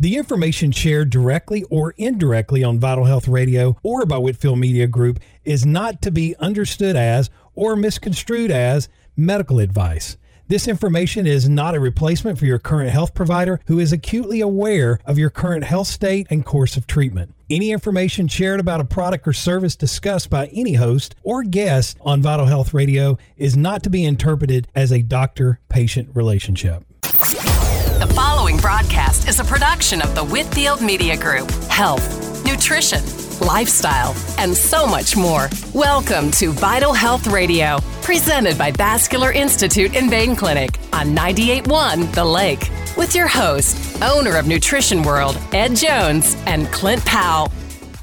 The information shared directly or indirectly on Vital Health Radio or by Whitfield Media Group is not to be understood as or misconstrued as medical advice. This information is not a replacement for your current health provider who is acutely aware of your current health state and course of treatment. Any information shared about a product or service discussed by any host or guest on Vital Health Radio is not to be interpreted as a doctor-patient relationship. The following broadcast is a production of the Whitfield Media Group. Health, nutrition, lifestyle, and so much more. Welcome to Vital Health Radio, presented by Vascular Institute and Vein Clinic on 98.1 The Lake, with your host, owner of Nutrition World, Ed Jones, and Clint Powell.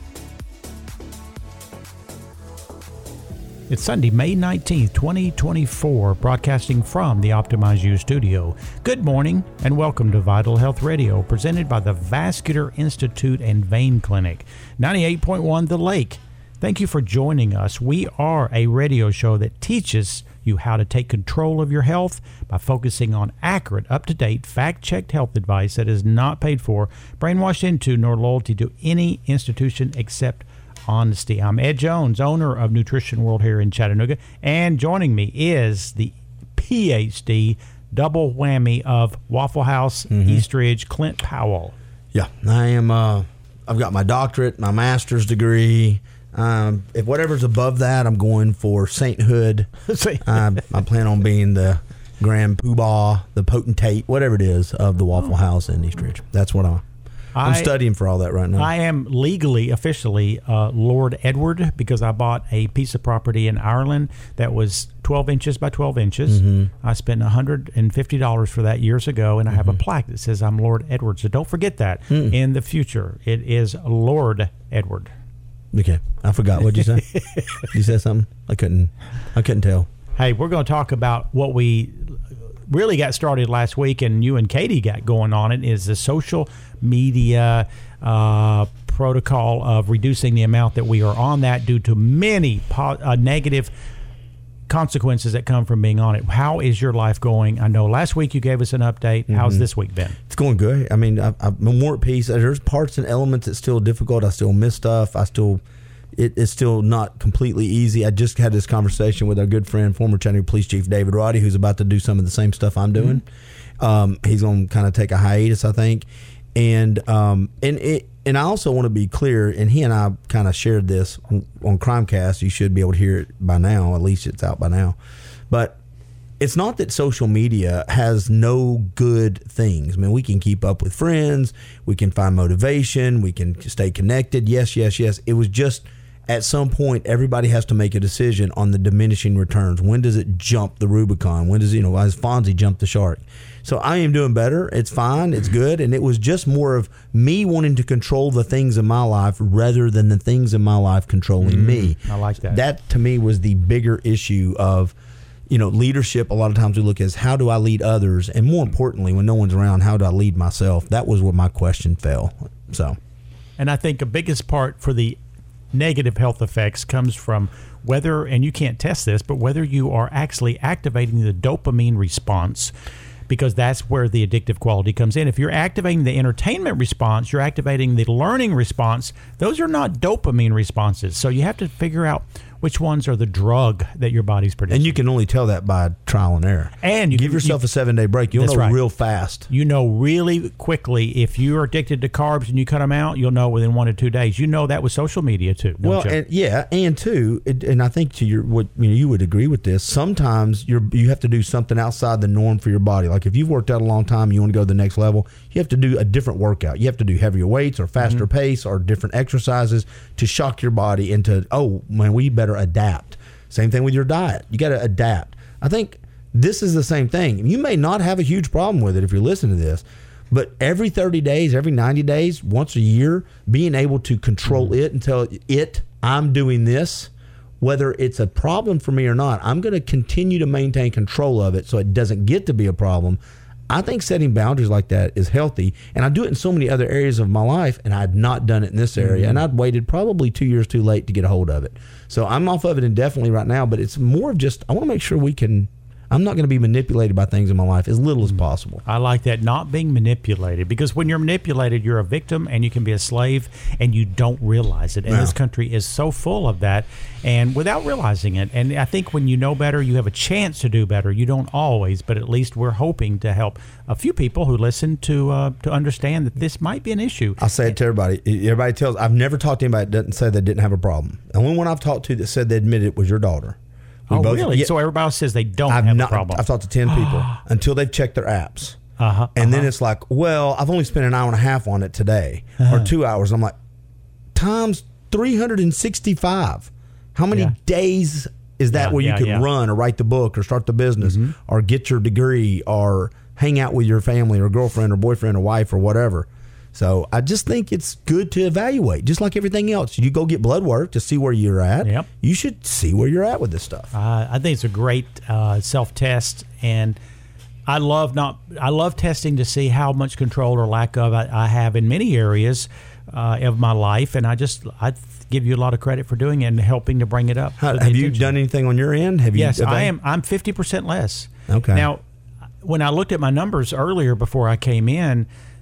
It's Sunday, May 19th, 2024, broadcasting from the Optimize You studio. Good morning and welcome to Vital Health Radio, presented by the Vascular Institute and Vein Clinic, 98.1 The Lake. Thank you for joining us. We are a radio show that teaches you how to take control of your health by focusing on accurate, up-to-date, fact-checked health advice that is not paid for, brainwashed into, nor loyalty to any institution except honesty. I'm Ed Jones, owner of Nutrition World here in Chattanooga, and joining me is the PhD double whammy of Waffle House, Eastridge, Clint Powell. Yeah, I am. I've got my doctorate, my master's degree. If whatever's above that, I'm going for sainthood. I plan on being the grand poobah, the potentate, whatever it is, of the Waffle House in Eastridge. That's what I'm studying for all that right now. I am legally, officially, Lord Edward, because I bought a piece of property in Ireland that was 12 inches by 12 inches. I spent $150 for that years ago, and I have a plaque that says I'm Lord Edward. So don't forget that in the future. It is Lord Edward. Okay, I forgot. What'd you say? You said something? I couldn't tell. Hey, we're going to talk about what we really got started last week, and you and Katie got going on it, is the social media protocol of reducing the amount that we are on that due to many negative consequences that come from being on it. How is your life going? I know last week you gave us an update. How's this week been? It's going good. I mean, I'm more at peace. There's parts and elements that's still difficult. I still miss stuff. It's still not completely easy. I just had this conversation with our good friend, former Chattanooga Police Chief David Roddy, who's about to do some of the same stuff I'm doing. He's going to kind of take a hiatus, I think. And I also want to be clear, and he and I kind of shared this on Crimecast. You should be able to hear it by now. At least it's out by now. But it's not that social media has no good things. I mean, we can keep up with friends. We can find motivation. We can stay connected. Yes. It was just at some point, everybody has to make a decision on the diminishing returns. When does it jump the Rubicon? When does, as Fonzie jumped the shark? So I am doing better. It's fine. It's good. And it was just more of me wanting to control the things in my life rather than the things in my life controlling me. I like that. That, to me, was the bigger issue of, leadership. A lot of times we look as how do I lead others? And more importantly, when no one's around, how do I lead myself? That was where my question fell. And I think the biggest part for the negative health effects comes from whether, and you can't test this, but whether you are actually activating the dopamine response, because that's where the addictive quality comes in. If you're activating the entertainment response, you're activating the learning response. Those are not dopamine responses. So you have to figure out which ones are the drug that your body's producing. And you can only tell that by trial and error. And you give yourself a 7-day break. You'll know real fast. You know really quickly if you're addicted to carbs and you cut them out. You'll know within 1 to 2 days. You know that with social media too. And two, and I think to you would agree with this. Sometimes you have to do something outside the norm for your body. Like if you've worked out a long time, you want to go to the next level. You have to do a different workout. You have to do heavier weights or faster pace or different exercises to shock your body into, we better adapt. Same thing with your diet. You got to adapt. I think this is the same thing. You may not have a huge problem with it if you're listening to this, but every 30 days, every 90 days, once a year, being able to control it and tell it, I'm doing this, whether it's a problem for me or not, I'm going to continue to maintain control of it so it doesn't get to be a problem. I think setting boundaries like that is healthy, and I do it in so many other areas of my life, and I had not done it in this area, and I'd waited probably 2 years too late to get a hold of it. So I'm off of it indefinitely right now, but it's more of just I want to make sure we can I'm not going to be manipulated by things in my life as little as possible. I like that, not being manipulated, because when you're manipulated, you're a victim and you can be a slave and you don't realize it. And this country is so full of that, and without realizing it. And I think when you know better, you have a chance to do better. You don't always, but at least we're hoping to help a few people who listen to understand that this might be an issue. I say it to everybody. Everybody tells, I've never talked to anybody that doesn't say they didn't have a problem. The only one I've talked to that said they admitted it was your daughter. Really? Yeah, so everybody else says they don't have a problem. I've talked to 10 people until they've checked their apps. And then it's like, well, I've only spent an hour and a half on it today or 2 hours. I'm like, times 365. How many days is that where you could run or write the book or start the business or get your degree or hang out with your family or girlfriend or boyfriend or wife or whatever? So I just think it's good to evaluate, just like everything else. You go get blood work to see where you're at. Yep. You should see where you're at with this stuff. I think it's a great self-test, and I love testing to see how much control or lack of I have in many areas of my life, and I give you a lot of credit for doing it and helping to bring it up. Have you done anything on your end? Yes, I am. I'm 50% less. Okay. Now, when I looked at my numbers earlier before I came in,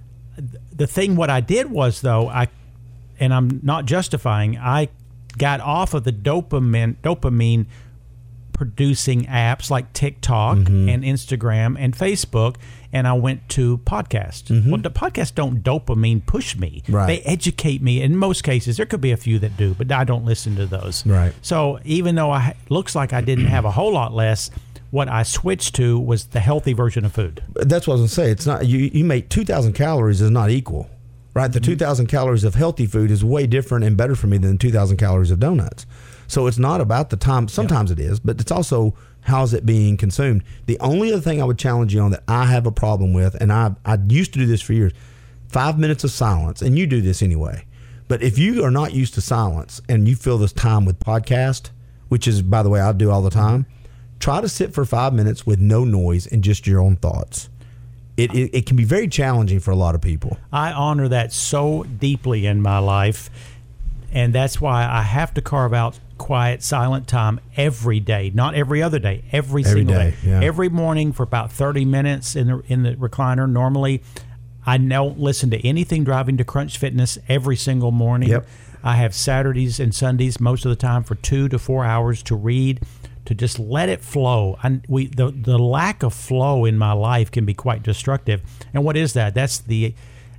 the thing what I did was, though, and I'm not justifying, I got off of the dopamine producing apps like TikTok and Instagram and Facebook, and I went to podcasts. Well, the podcasts don't dopamine push me. Right. They educate me. In most cases, there could be a few that do, but I don't listen to those. Right. So even though looks like I didn't have a whole lot less, what I switched to was the healthy version of food. That's what I was going to say. It's not you make 2,000 calories is not equal, right? The 2,000 calories of healthy food is way different and better for me than 2,000 calories of donuts. So it's not about the time. Sometimes it is, but it's also how's it being consumed. The only other thing I would challenge you on that I have a problem with, and I used to do this for years, 5 minutes of silence, and you do this anyway. But if you are not used to silence and you fill this time with podcast, which is, by the way, I do all the time, try to sit for 5 minutes with no noise and just your own thoughts. It can be very challenging for a lot of people. I honor that so deeply in my life, and that's why I have to carve out quiet, silent time every day, not every other day, every single day. Yeah. Every morning for about 30 minutes in the recliner. Normally, I don't listen to anything driving to Crunch Fitness every single morning. Yep. I have Saturdays and Sundays most of the time for 2 to 4 hours to read, to just let it flow. The lack of flow in my life can be quite destructive. And what is that? That's the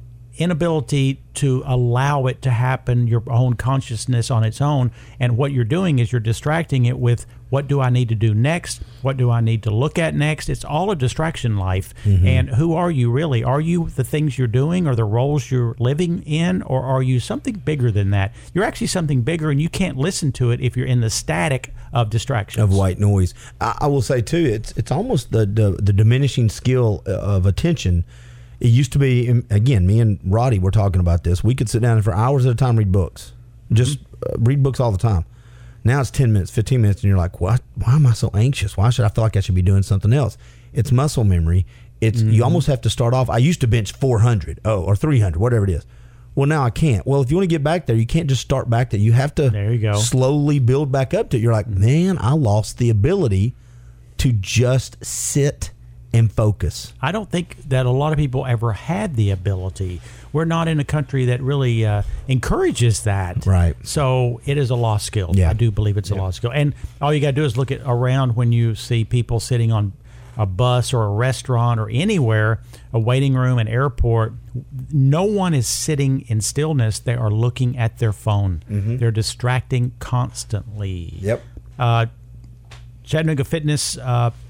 inability to allow it to happen, your own consciousness on its own. And what you're doing is you're distracting it with, what do I need to do next? What do I need to look at next? It's all a distraction life. And who are you really? Are you the things you're doing or the roles you're living in, or are you something bigger than that? You're actually something bigger, and you can't listen to it if you're in the static of distractions. Of white noise. I will say, too, it's almost the diminishing skill of attention. It used to be, again, me and Roddy were talking about this. We could sit down and for hours at a time read books. Just read books all the time. Now it's 10 minutes, 15 minutes, and you're like, what? Why am I so anxious? Why should I feel like I should be doing something else? It's muscle memory. It's you almost have to start off. I used to bench 400 or 300, whatever it is. Well, now I can't. Well, if you want to get back there, you can't just start back there. You have to slowly build back up to it. You're like, man, I lost the ability to just sit and focus. I don't think that a lot of people ever had the ability. We're not in a country that really encourages that. Right. So it is a lost skill. Yeah. I do believe it's a lost skill. And all you got to do is look at around when you see people sitting on a bus or a restaurant or anywhere, a waiting room, an airport. No one is sitting in stillness. They are looking at their phone. They're distracting constantly. Yep. Chattanooga Fitness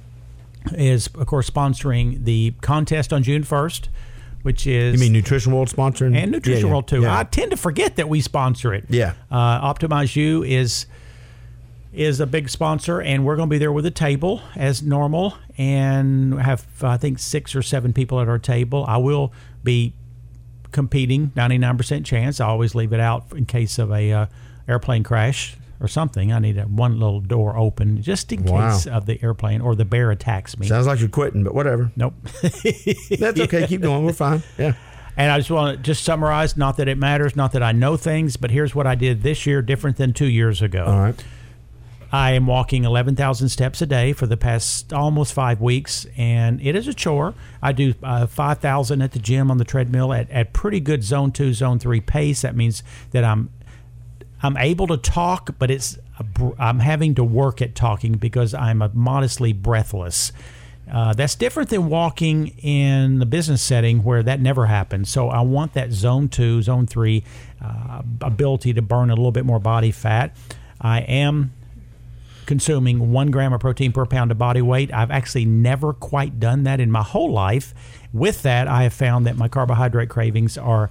is, of course, sponsoring the contest on June 1st, which is... You mean Nutrition World sponsoring? And Nutrition World, too. Yeah. I tend to forget that we sponsor it. Yeah. Optimize You is a big sponsor, and we're going to be there with a table as normal and have, I think, 6 or 7 people at our table. I will be competing, 99% chance. I always leave it out in case of a airplane crash or something. I need one little door open just in case of the airplane or the bear attacks me. Sounds like you're quitting, but whatever. Nope. That's okay. Keep going. We're fine. Yeah. And I just want to summarize, not that it matters, not that I know things, but here's what I did this year different than 2 years ago. All right. I am walking 11,000 steps a day for the past almost 5 weeks, and it is a chore. I do 5,000 at the gym on the treadmill at pretty good zone 2, zone 3 pace. That means that I'm able to talk, but I'm having to work at talking because I'm modestly breathless. That's different than walking in the business setting where that never happens. So I want that zone 2, zone 3 ability to burn a little bit more body fat. I am consuming 1 gram of protein per pound of body weight. I've actually never quite done that in my whole life. With that, I have found that my carbohydrate cravings are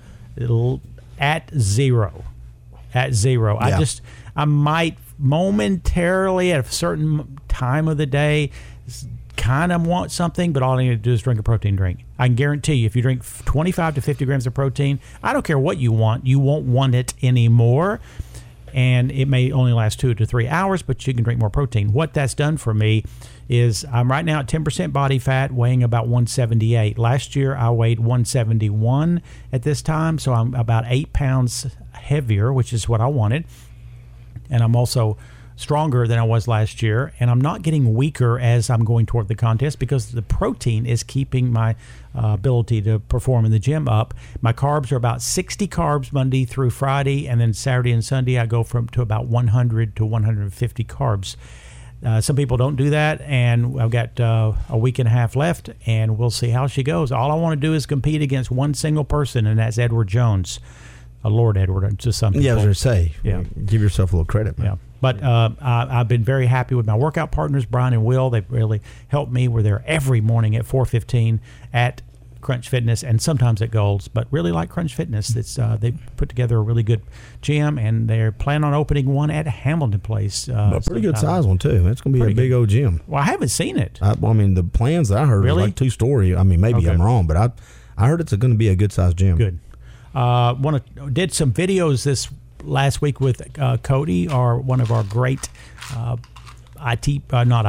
at zero. At zero. Yeah. I might momentarily at a certain time of the day kind of want something, but all I need to do is drink a protein drink. I can guarantee you, if you drink 25 to 50 grams of protein, I don't care what you want, you won't want it anymore. And it may only last 2 to 3 hours, but you can drink more protein. What that's done for me is I'm right now at 10% body fat, weighing about 178. Last year, I weighed 171 at this time, so I'm about 8 pounds heavier, which is what I wanted. And I'm also stronger than I was last year, and I'm not getting weaker as I'm going toward the contest because the protein is keeping my ability to perform in the gym up. My carbs are about 60 carbs Monday through Friday, and then Saturday and Sunday I go to about 100 to 150 carbs. Some people don't do that, and I've got a week and a half left, and we'll see how she goes. All I want to do is compete against one single person, and that's Edward Jones. Lord Edward, to some people. Yeah, I was going to say, yeah. Give yourself a little credit, man. Yeah. But I've been very happy with my workout partners, Brian and Will. They've really helped me. We're there every morning at 4:15 at Crunch Fitness and sometimes at Gold's, but really like Crunch Fitness. They put together a really good gym, and they're planning on opening one at Hamilton Place. A pretty good size one, too. It's going to be a big old gym. Well, I haven't seen it. I mean, the plans that I heard Really? was like 2-story. I mean, maybe I'm wrong, but I heard it's going to be a good-sized gym. Good. Did some videos this last week with Cody, one of our great marketing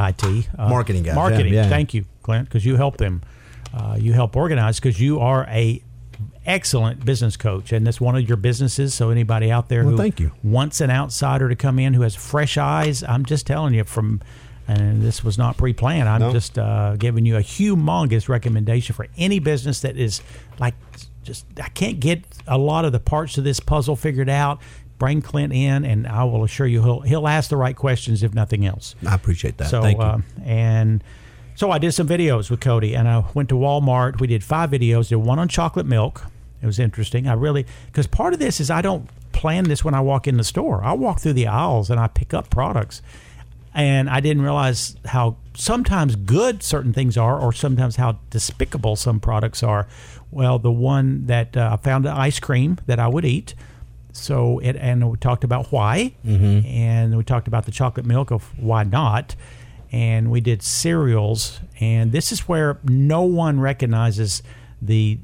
guys. Marketing. Yeah. Thank you, Clint, because you help them. You help organize because you are a excellent business coach, and that's one of your businesses. So anybody out there who thank you. wants an outsider to come in who has fresh eyes, I'm just telling you and this was not pre-planned. I'm just giving you a humongous recommendation for any business that is like, I can't get a lot of the parts of this puzzle figured out. Bring Clint in, and I will assure you he'll ask the right questions, if nothing else. I appreciate that. So, Thank you. And so I did some videos with Cody, and I went to Walmart. We did 5 videos. Did one on chocolate milk. It was interesting. Because part of this is I don't plan this when I walk in the store. I walk through the aisles and I pick up products. And I didn't realize how sometimes good certain things are, or sometimes how despicable some products are. Well, the one that I found ice cream that I would eat. And we talked about why, and we talked about the chocolate milk of why not, and we did cereals. And this is where no one recognizes the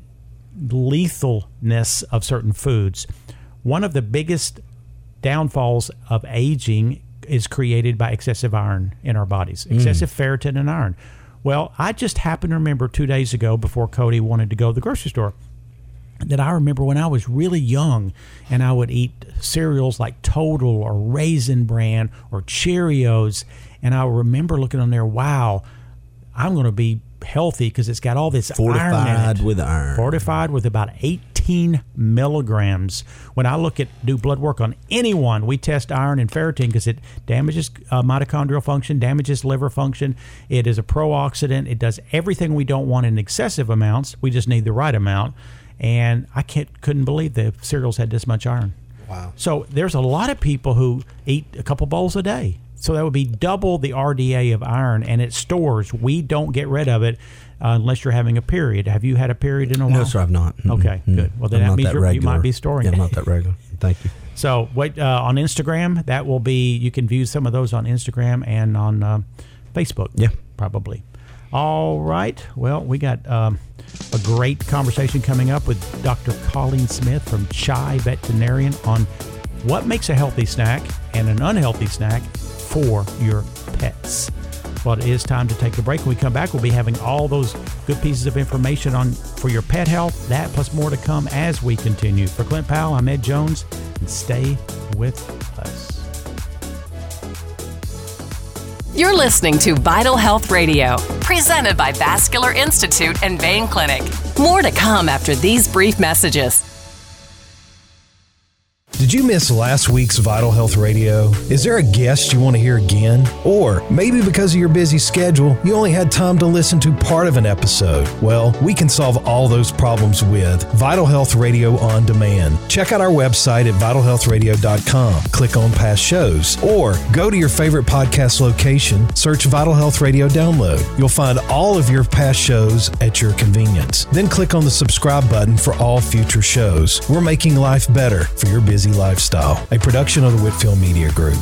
lethalness of certain foods. One of the biggest downfalls of aging is created by excessive iron in our bodies, excessive ferritin and iron. Well, I just happened to remember 2 days ago, before Cody wanted to go to the grocery store, that I remember when I was really young and I would eat cereals like Total or Raisin Bran or Cheerios, and I remember looking on there, wow, I'm going to be healthy because it's got all this iron in it. With iron. Fortified with about 18 milligrams. When I do blood work on anyone, we test iron and ferritin because it damages mitochondrial function, damages liver function. It is a pro-oxidant. It does everything we don't want in excessive amounts. We just need the right amount. And I couldn't believe the cereals had this much iron. Wow. So there's a lot of people who eat a couple bowls a day. So that would be double the RDA of iron, and it stores. We don't get rid of it unless you're having a period. Have you had a period in a while? No, sir, I've not. Okay, good. Well, then that means you might be storing it. I'm not that regular. Thank you. So on Instagram, that will be, you can view some of those on Instagram and on Facebook. Yeah. Probably. All right. Well, we got a great conversation coming up with Dr. Colleen Smith from Chai Veterinarian on what makes a healthy snack and an unhealthy snack for your pets. Well, it is time to take a break. When we come back, we'll be having all those good pieces of information for your pet health, that plus more to come as we continue. For Clint Powell, I'm Ed Jones, and stay with us. You're listening to Vital Health Radio, presented by Vascular Institute and Vein Clinic. More to come after these brief messages. Did you miss last week's Vital Health Radio? Is there a guest you want to hear again? Or maybe because of your busy schedule, you only had time to listen to part of an episode? Well, we can solve all those problems with Vital Health Radio On Demand. Check out our website at vitalhealthradio.com. Click on past shows. Or go to your favorite podcast location, search Vital Health Radio Download. You'll find all of your past shows at your convenience. Then click on the subscribe button for all future shows. We're making life better for your busy lifestyle, a production of the Whitfield Media Group.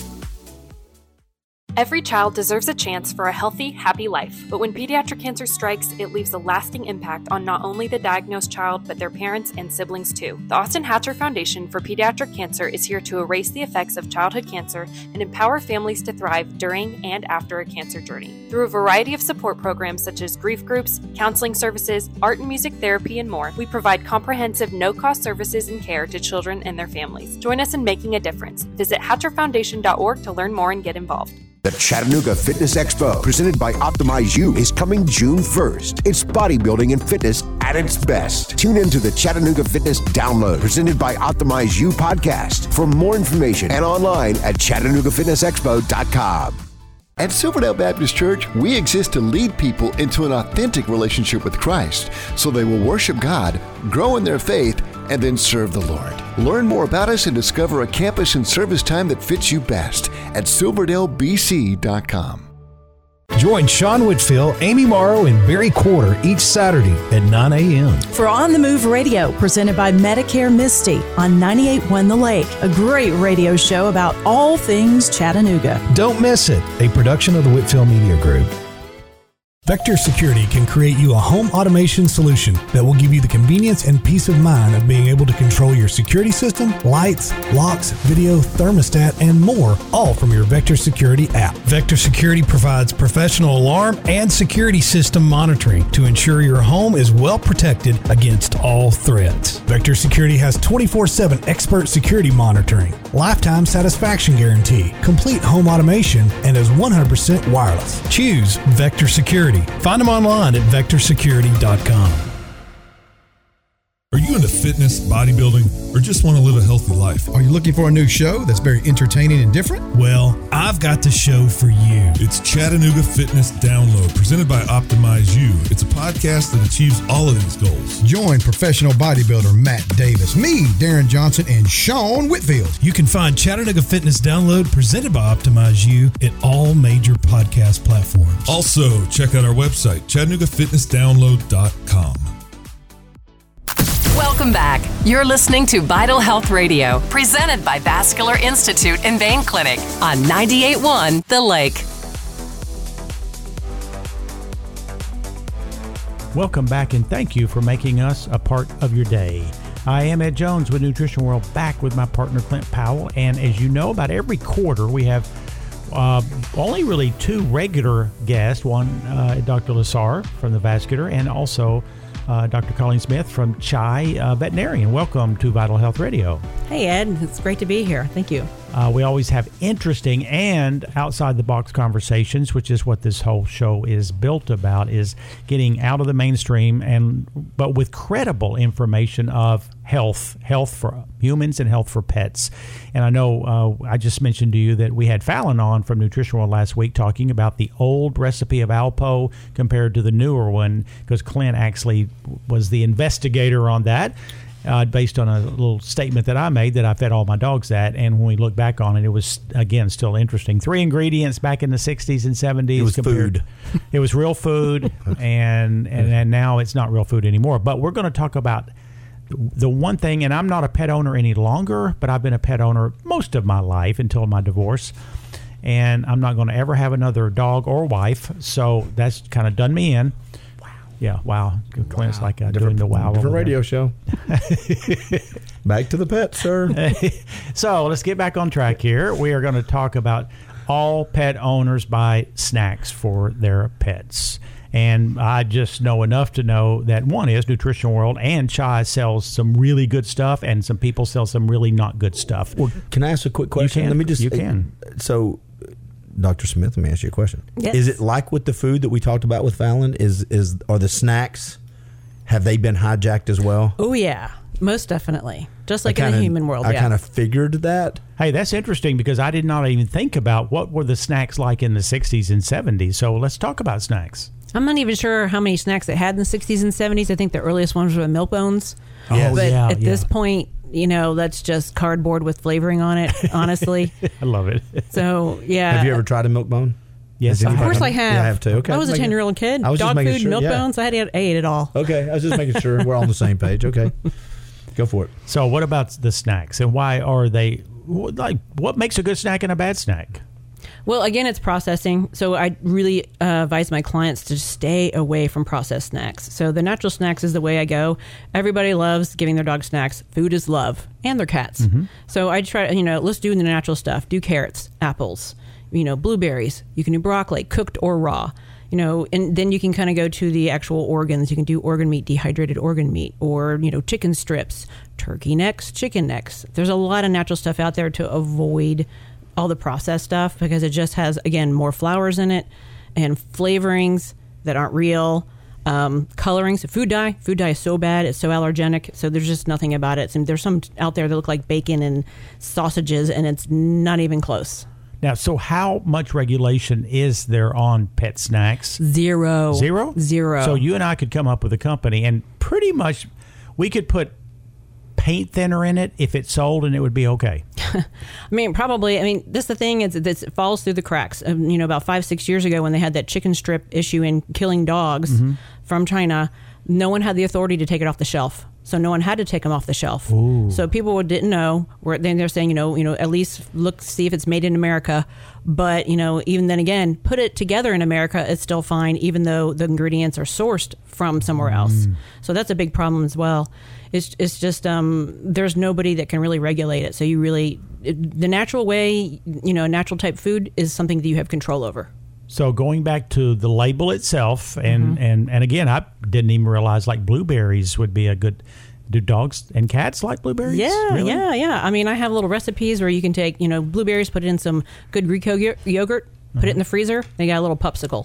Every child deserves a chance for a healthy, happy life, but when pediatric cancer strikes, it leaves a lasting impact on not only the diagnosed child, but their parents and siblings too. The Austin Hatcher Foundation for Pediatric Cancer is here to erase the effects of childhood cancer and empower families to thrive during and after a cancer journey. Through a variety of support programs such as grief groups, counseling services, art and music therapy, and more, we provide comprehensive, no-cost services and care to children and their families. Join us in making a difference. Visit hatcherfoundation.org to learn more and get involved. The Chattanooga Fitness Expo, presented by Optimize You, is coming June 1st. It's bodybuilding and fitness at its best. Tune into the Chattanooga Fitness Download, presented by Optimize You podcast. For more information and online at ChattanoogaFitnessExpo.com. At Silverdale Baptist Church, we exist to lead people into an authentic relationship with Christ so they will worship God, grow in their faith, and then serve the Lord. Learn more about us and discover a campus and service time that fits you best at silverdalebc.com. Join Sean Whitfield, Amy Morrow, and Barry Quarter each Saturday at 9 a.m. for On the Move Radio, presented by Medicare Misty on 98.1 The Lake, a great radio show about all things Chattanooga. Don't miss it, a production of the Whitfield Media Group. Vector Security can create you a home automation solution that will give you the convenience and peace of mind of being able to control your security system, lights, locks, video, thermostat, and more, all from your Vector Security app. Vector Security provides professional alarm and security system monitoring to ensure your home is well protected against all threats. Vector Security has 24/7 expert security monitoring, lifetime satisfaction guarantee, complete home automation, and is 100% wireless. Choose Vector Security. Find them online at vectorsecurity.com. Are you into fitness, bodybuilding, or just want to live a healthy life? Are you looking for a new show that's very entertaining and different? Well, I've got the show for you. It's Chattanooga Fitness Download, presented by Optimize You. It's a podcast that achieves all of these goals. Join professional bodybuilder Matt Davis, me, Darren Johnson, and Sean Whitfield. You can find Chattanooga Fitness Download, presented by Optimize You, at all major podcast platforms. Also, check out our website, ChattanoogaFitnessDownload.com. Welcome back. You're listening to Vital Health Radio, presented by Vascular Institute and Vein Clinic on 98.1 The Lake. Welcome back, and thank you for making us a part of your day. I am Ed Jones with Nutrition World, back with my partner Clint Powell, and as you know, about every quarter we have only really two regular guests, one Dr. Lassar from the Vascular, and also Dr. Colleen Smith from CHI Veterinarian. Welcome to Vital Health Radio. Hey, Ed. It's great to be here. Thank you. We always have interesting and outside-the-box conversations, which is what this whole show is built about, is getting out of the mainstream, but with credible information of health for humans and health for pets. And I know I just mentioned to you that we had Fallon on from Nutrition World last week talking about the old recipe of Alpo compared to the newer one, because Clint actually was the investigator on that. Based on a little statement that I made that I fed all my dogs that, and when we look back on it, it was, again, still interesting. 3 ingredients back in the 60s and 70s. It was food. It was real food, and now it's not real food anymore. But we're going to talk about the one thing, and I'm not a pet owner any longer, but I've been a pet owner most of my life until my divorce, and I'm not going to ever have another dog or wife, so that's kind of done me in. Yeah, wow. Clint's wow. Like doing the wow. Different radio show. Back to the pets, sir. So let's get back on track here. We are going to talk about all pet owners buy snacks for their pets. And I just know enough to know that one is Nutrition World and CHI sells some really good stuff, and some people sell some really not good stuff. Well, can I ask a quick question? You can. Let me just. You can. So Dr. Smith, let me ask you a question. Yes. Is it like with the food that we talked about with Fallon? Are the snacks, have they been hijacked as well? Oh, yeah. Most definitely. Just like in the human world. I kind of figured that. Hey, that's interesting because I did not even think about what were the snacks like in the 60s and 70s. So let's talk about snacks. I'm not even sure how many snacks they had in the 60s and 70s. I think the earliest ones were milk bones. Yes. But Yeah, at this point, that's just cardboard with flavoring on it, honestly. I love it. So, yeah. Have you ever tried a milk bone? Yes, Of course I have. Yeah, I have too. Okay. I was a 10-year-old kid. Dog food, milk bones. I ate it all. Okay. I was just making sure we're all on the same page. Okay. Go for it. So what about the snacks and why are they like what makes a good snack and a bad snack? Well, again, it's processing. So I really advise my clients to stay away from processed snacks. So the natural snacks is the way I go. Everybody loves giving their dog snacks. Food is love, and their cats. So I try, let's do the natural stuff. Do carrots, apples, blueberries. You can do broccoli, cooked or raw. And then you can kind of go to the actual organs. You can do organ meat, dehydrated organ meat, or, chicken strips, turkey necks, chicken necks. There's a lot of natural stuff out there to avoid all the processed stuff because it just has, again, more flours in it and flavorings that aren't real. Colorings, food dye. Food dye is so bad. It's so allergenic. So there's just nothing about it. So there's some out there that look like bacon and sausages, and it's not even close. Now, so how much regulation is there on pet snacks? Zero. Zero? Zero. So you and I could come up with a company, and pretty much we could put paint thinner in it if it's sold, and it would be okay. Probably. This the thing is that it falls through the cracks. About 5-6 years ago when they had that chicken strip issue in killing dogs from China, no one had the authority to take it off the shelf. So no one had to take them off the shelf. Ooh. So people didn't know. Then they're saying, at least look, see if it's made in America. But, even then again, put it together in America, it's still fine, even though the ingredients are sourced from somewhere else. So that's a big problem as well. It's just there's nobody that can really regulate it. So the natural way, natural type food is something that you have control over. So going back to the label itself, and again, I didn't even realize like blueberries would be a good. Do dogs and cats like blueberries? Yeah, really? yeah. I have little recipes where you can take, blueberries, put it in some good Greek yogurt, put it in the freezer. They got a little popsicle.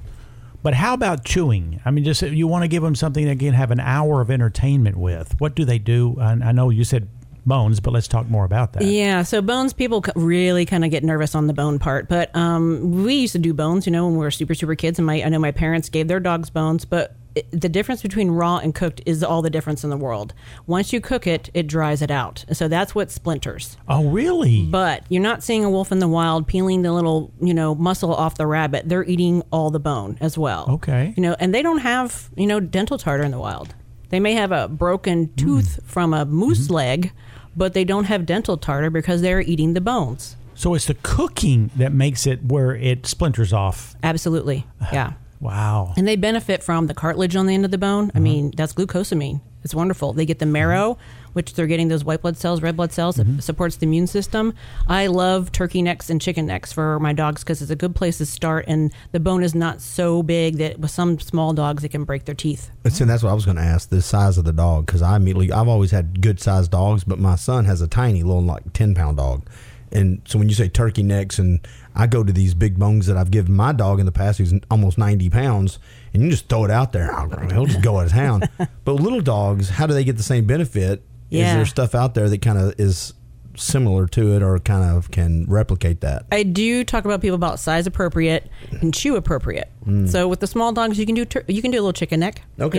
But how about chewing? Just you want to give them something they can have an hour of entertainment with. What do they do? I know you said bones, but let's talk more about that. Yeah, so bones, people really kind of get nervous on the bone part. But we used to do bones, when we were super, super kids. And I know my parents gave their dogs bones. But the difference between raw and cooked is all the difference in the world. Once you cook it, it dries it out. So that's what splinters. Oh, really? But you're not seeing a wolf in the wild peeling the little, muscle off the rabbit. They're eating all the bone as well. Okay. And they don't have, dental tartar in the wild. They may have a broken tooth from a moose leg, but they don't have dental tartar because they're eating the bones. So it's the cooking that makes it where it splinters off. Absolutely. Yeah. Wow. And they benefit from the cartilage on the end of the bone. That's glucosamine. It's wonderful. They get the marrow, which they're getting those white blood cells, red blood cells. It supports the immune system. I love turkey necks and chicken necks for my dogs because it's a good place to start. And the bone is not so big that with some small dogs, it can break their teeth. See, that's what I was going to ask, the size of the dog, because I've always had good-sized dogs, but my son has a tiny little, 10-pound dog. And so when you say turkey necks, and I go to these big bones that I've given my dog in the past, who's almost 90 pounds, and you just throw it out there, he'll just go out of town. But little dogs, how do they get the same benefit? Yeah. Is there stuff out there that kind of is similar to it or kind of can replicate that? I do talk about people about size appropriate and chew appropriate. So with the small dogs, you can do a little chicken neck. Okay.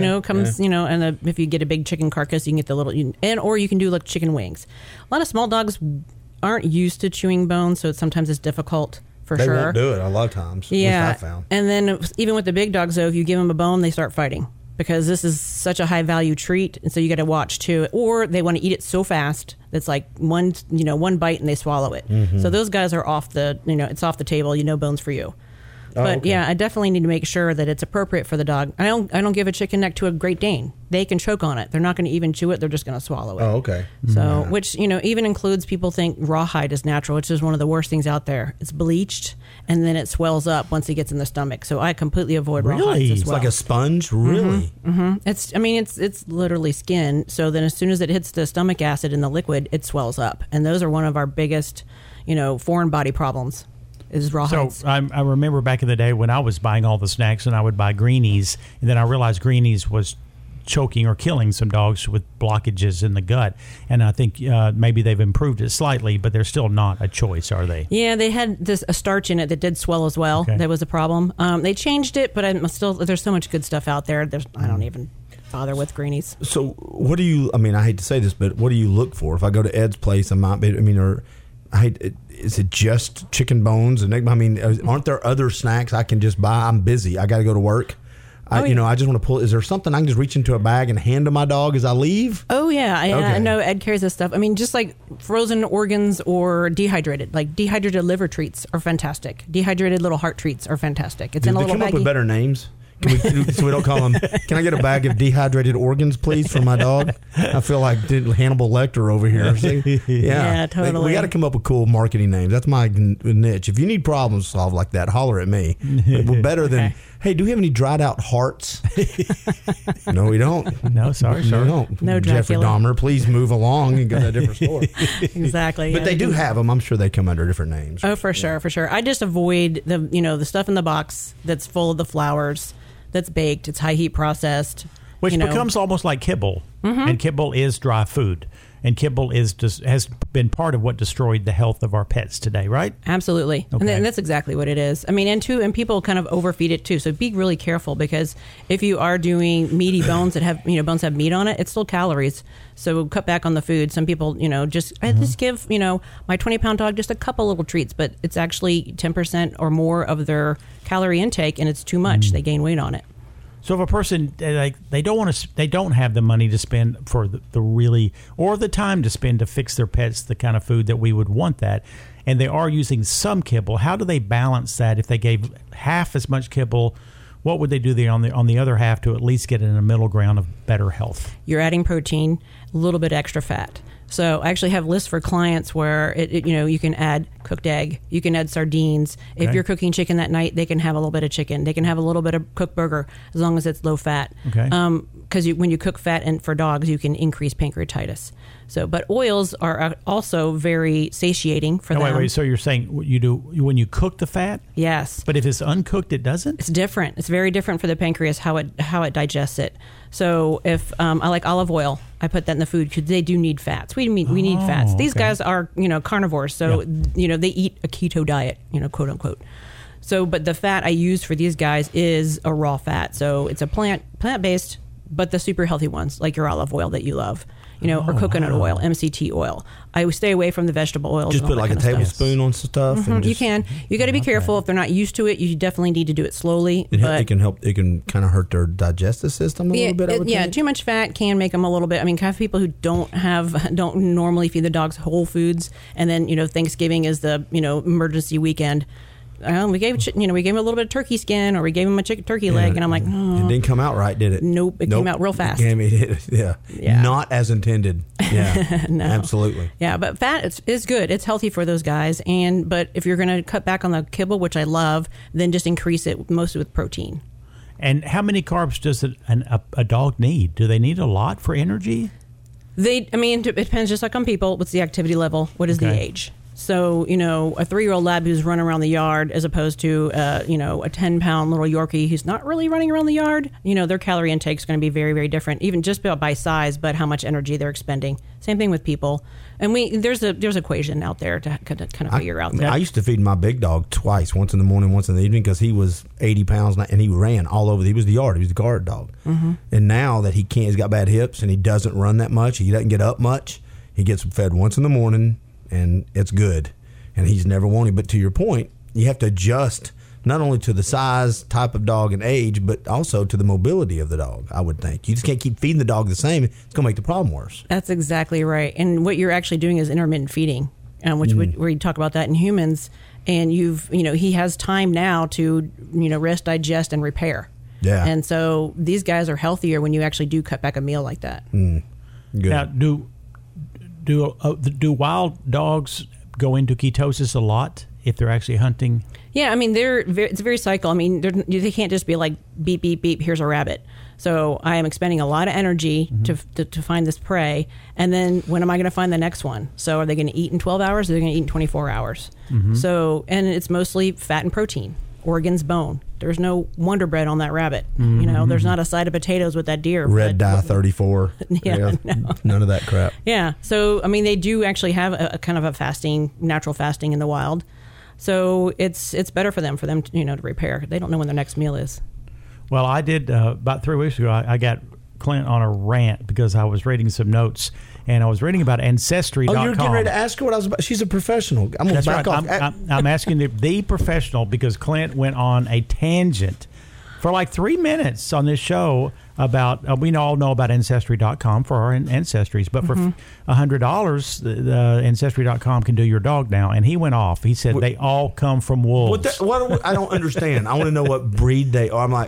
And if you get a big chicken carcass, you can get the little, or you can do like chicken wings. A lot of small dogs aren't used to chewing bones, so sometimes it's difficult for sure. They won't do it a lot of times. Yeah. Which I found. And then even with the big dogs, though, if you give them a bone, they start fighting because this is such a high value treat, and so you got to watch too. Or they want to eat it so fast that's like one bite and they swallow it. So those guys are off the it's off the table. Bones for you. But okay. yeah, I definitely need to make sure that it's appropriate for the dog. I don't give a chicken neck to a Great Dane. They can choke on it. They're not going to even chew it. They're just going to swallow it. Oh, okay. So, which, even includes people think rawhide is natural, which is one of the worst things out there. It's bleached, and then it swells up once it gets in the stomach. So I completely avoid rawhides as well. It's like a sponge? Really? It's literally skin. So then as soon as it hits the stomach acid in the liquid, it swells up. And those are one of our biggest, foreign body problems. is rawhides. So I remember back in the day when I was buying all the snacks, and I would buy Greenies, and then I realized Greenies was choking or killing some dogs with blockages in the gut. And I think maybe they've improved it slightly, but they're still not a choice, are they? Yeah, they had a starch in it that did swell as well. Okay. That was a problem. They changed it, but I'm still, there's so much good stuff out there. I don't even bother with Greenies. So what do you, I mean, I hate to say this, but what do you look for? If I go to Ed's place, I might be, is it just chicken bones and egg? I mean, aren't there other snacks I can just buy? I'm busy. I got to go to work. I just want to pull. Is there something I can just reach into a bag and hand to my dog as I leave? Oh, yeah. Okay. I know Ed carries this stuff. I mean, just like frozen organs or dehydrated. Like dehydrated liver treats are fantastic. Dehydrated little heart treats are fantastic. It's in a little baggie. They come up with better names? So we don't call them. Can I get a bag of dehydrated organs, please, for my dog? I feel like Hannibal Lecter over here. Yeah, totally. We got to come up with cool marketing names. That's my niche. If you need problems solved like that, holler at me. But better than, hey, do we have any dried out hearts? No, we don't. No, sorry. We don't. No Jeffrey Dracula. Dahmer, please move along and go to a different store. Exactly. But they do have them. I'm sure they come under different names. Oh, for sure. I just avoid the stuff in the box that's full of the flours, that's baked, it's high heat processed. Which becomes almost like kibble. Mm-hmm. And kibble is dry food. And kibble has been part of what destroyed the health of our pets today, right? Absolutely. Okay. And that's exactly what it is. I mean, and people kind of overfeed it too. So be really careful, because if you are doing meaty bones that have, bones have meat on it, it's still calories. So cut back on the food. Some people, just give, my 20-pound dog just a couple little treats, but it's actually 10% or more of their calorie intake, and it's too much. They gain weight on it. So if a person they don't have the money to spend for the really, or the time to spend to fix their pets the kind of food that we would want that, and they are using some kibble, how do they balance that? If they gave half as much kibble, what would they do there on the other half to at least get in a middle ground of better health? You're adding protein, a little bit extra fat. So I actually have lists for clients where you can add cooked egg, you can add sardines. Okay. If you're cooking chicken that night, they can have a little bit of chicken. They can have a little bit of cooked burger, as long as it's low fat. Okay. Because when you cook fat and for dogs, you can increase pancreatitis. So, but oils are also very satiating for them. Wait. So you're saying you do when you cook the fat? Yes. But if it's uncooked, it doesn't? It's different. It's very different for the pancreas how it digests it. So if I like olive oil, I put that in the food because they do need fats. We need fats. These guys are carnivores, so they eat a keto diet, quote unquote. So, but the fat I use for these guys is a raw fat. So it's a plant based, but the super healthy ones, like your olive oil that you love. Or coconut oil, MCT oil. I stay away from the vegetable oils. Just put like a tablespoon on stuff. Mm-hmm. And you can. You got to be careful. If they're not used to it, you definitely need to do it slowly. It can help. It can kind of hurt their digestive system a little bit. I would think. Too much fat can make them a little bit. I mean, kind of people who don't normally feed the dogs whole foods, and then Thanksgiving is the emergency weekend. We gave him a little bit of turkey skin, or we gave him a turkey leg, and I'm like, it didn't come out right, did it? Nope, it came out real fast. Not as intended. Yeah, no. Absolutely. Yeah, but fat is good. It's healthy for those guys, but if you're going to cut back on the kibble, which I love, then just increase it mostly with protein. And how many carbs does a dog need? Do they need a lot for energy? It depends, just like on people. What's the activity level? What is the age? So, a 3-year-old lab who's running around the yard as opposed to, a 10-pound little Yorkie who's not really running around the yard, their calorie intake is going to be very, very different, even just by size, but how much energy they're expending. Same thing with people. And there's equation out there to kind of figure out that. I used to feed my big dog twice, once in the morning, once in the evening, because he was 80 pounds and he ran all over. He was the yard. He was the guard dog. Mm-hmm. And now that he's got bad hips and he doesn't run that much, he doesn't get up much, he gets fed once in the morning, and it's good, and he's never wanted. But to your point, you have to adjust not only to the size, type of dog, and age, but also to the mobility of the dog, I would think. You just can't keep feeding the dog the same. It's going to make the problem worse. That's exactly right. And what you're actually doing is intermittent feeding, where you talk about that in humans, and he has time now to, rest, digest, and repair. Yeah. And so these guys are healthier when you actually do cut back a meal like that. Good. Now, do wild dogs go into ketosis a lot if they're actually hunting? Yeah, I mean, it's a very cycle. I mean, they can't just be like, beep, beep, beep, here's a rabbit. So I am expending a lot of energy to find this prey. And then when am I going to find the next one? So are they going to eat in 12 hours or are they going to eat in 24 hours? So, and it's mostly fat and protein, organs, bone. There's no Wonder Bread on that rabbit. There's not a side of potatoes with that deer. Red dye 34. Yeah, no. None of that crap. Yeah. So, I mean, they do actually have a kind of a natural fasting in the wild. So it's better for them to repair. They don't know when their next meal is. Well, I did about 3 weeks ago. I got Clint on a rant because I was reading some notes, and I was reading about Ancestry.com. Oh, you're getting ready to ask her what I was about. She's a professional. I'm going to back off. I'm asking the professional because Clint went on a tangent for like 3 minutes on this show about, we all know about Ancestry.com for our ancestries, but for $100, the Ancestry.com can do your dog now. And he went off. He said they all come from wolves. I don't understand. I want to know what breed they are. I'm like,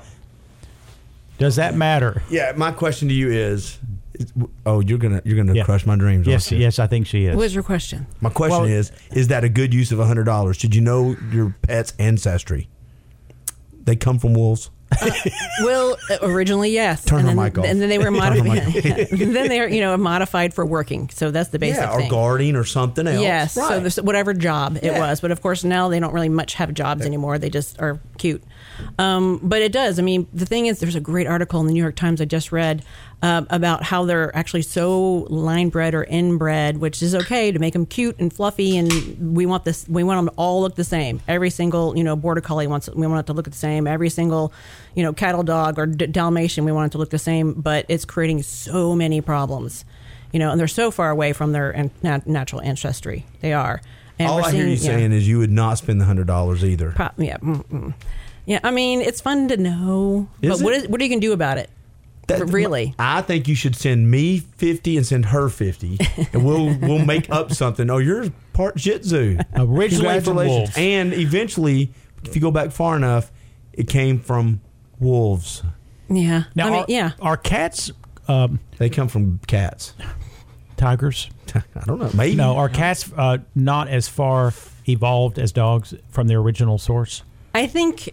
does that matter? Yeah, my question to you is, you're gonna crush my dreams. Yes, I think she is. What is your question? My question is that a good use of $100? Should you know your pet's ancestry? They come from wolves. Well, originally, yes. Turn her mic off. And then they were modified. Then they are modified for working. So that's the basic thing. Or guarding or something else. Yes. Right. So there's whatever job it was. But of course, now they don't really much have jobs anymore. They just are cute. But it does. I mean, the thing is, there's a great article in the New York Times I just read about how they're actually so line bred or inbred, which is okay to make them cute and fluffy, and we want them to all look the same. Every single border collie we want it to look the same. Every single cattle dog or Dalmatian, we want it to look the same. But it's creating so many problems, and they're so far away from their natural ancestry. They are. And all I hear you saying is you would not spend the $100 either. Yeah, I mean, it's fun to know. But what are you going to do about it? Really? I think you should send me 50 and send her 50, and we'll make up something. Oh, you're part Shih Tzu. Originally from wolves. And eventually, if you go back far enough, it came from wolves. Yeah. Now, are cats... they come from cats. Tigers? I don't know. Maybe. No, are cats not as far evolved as dogs from their original source? I think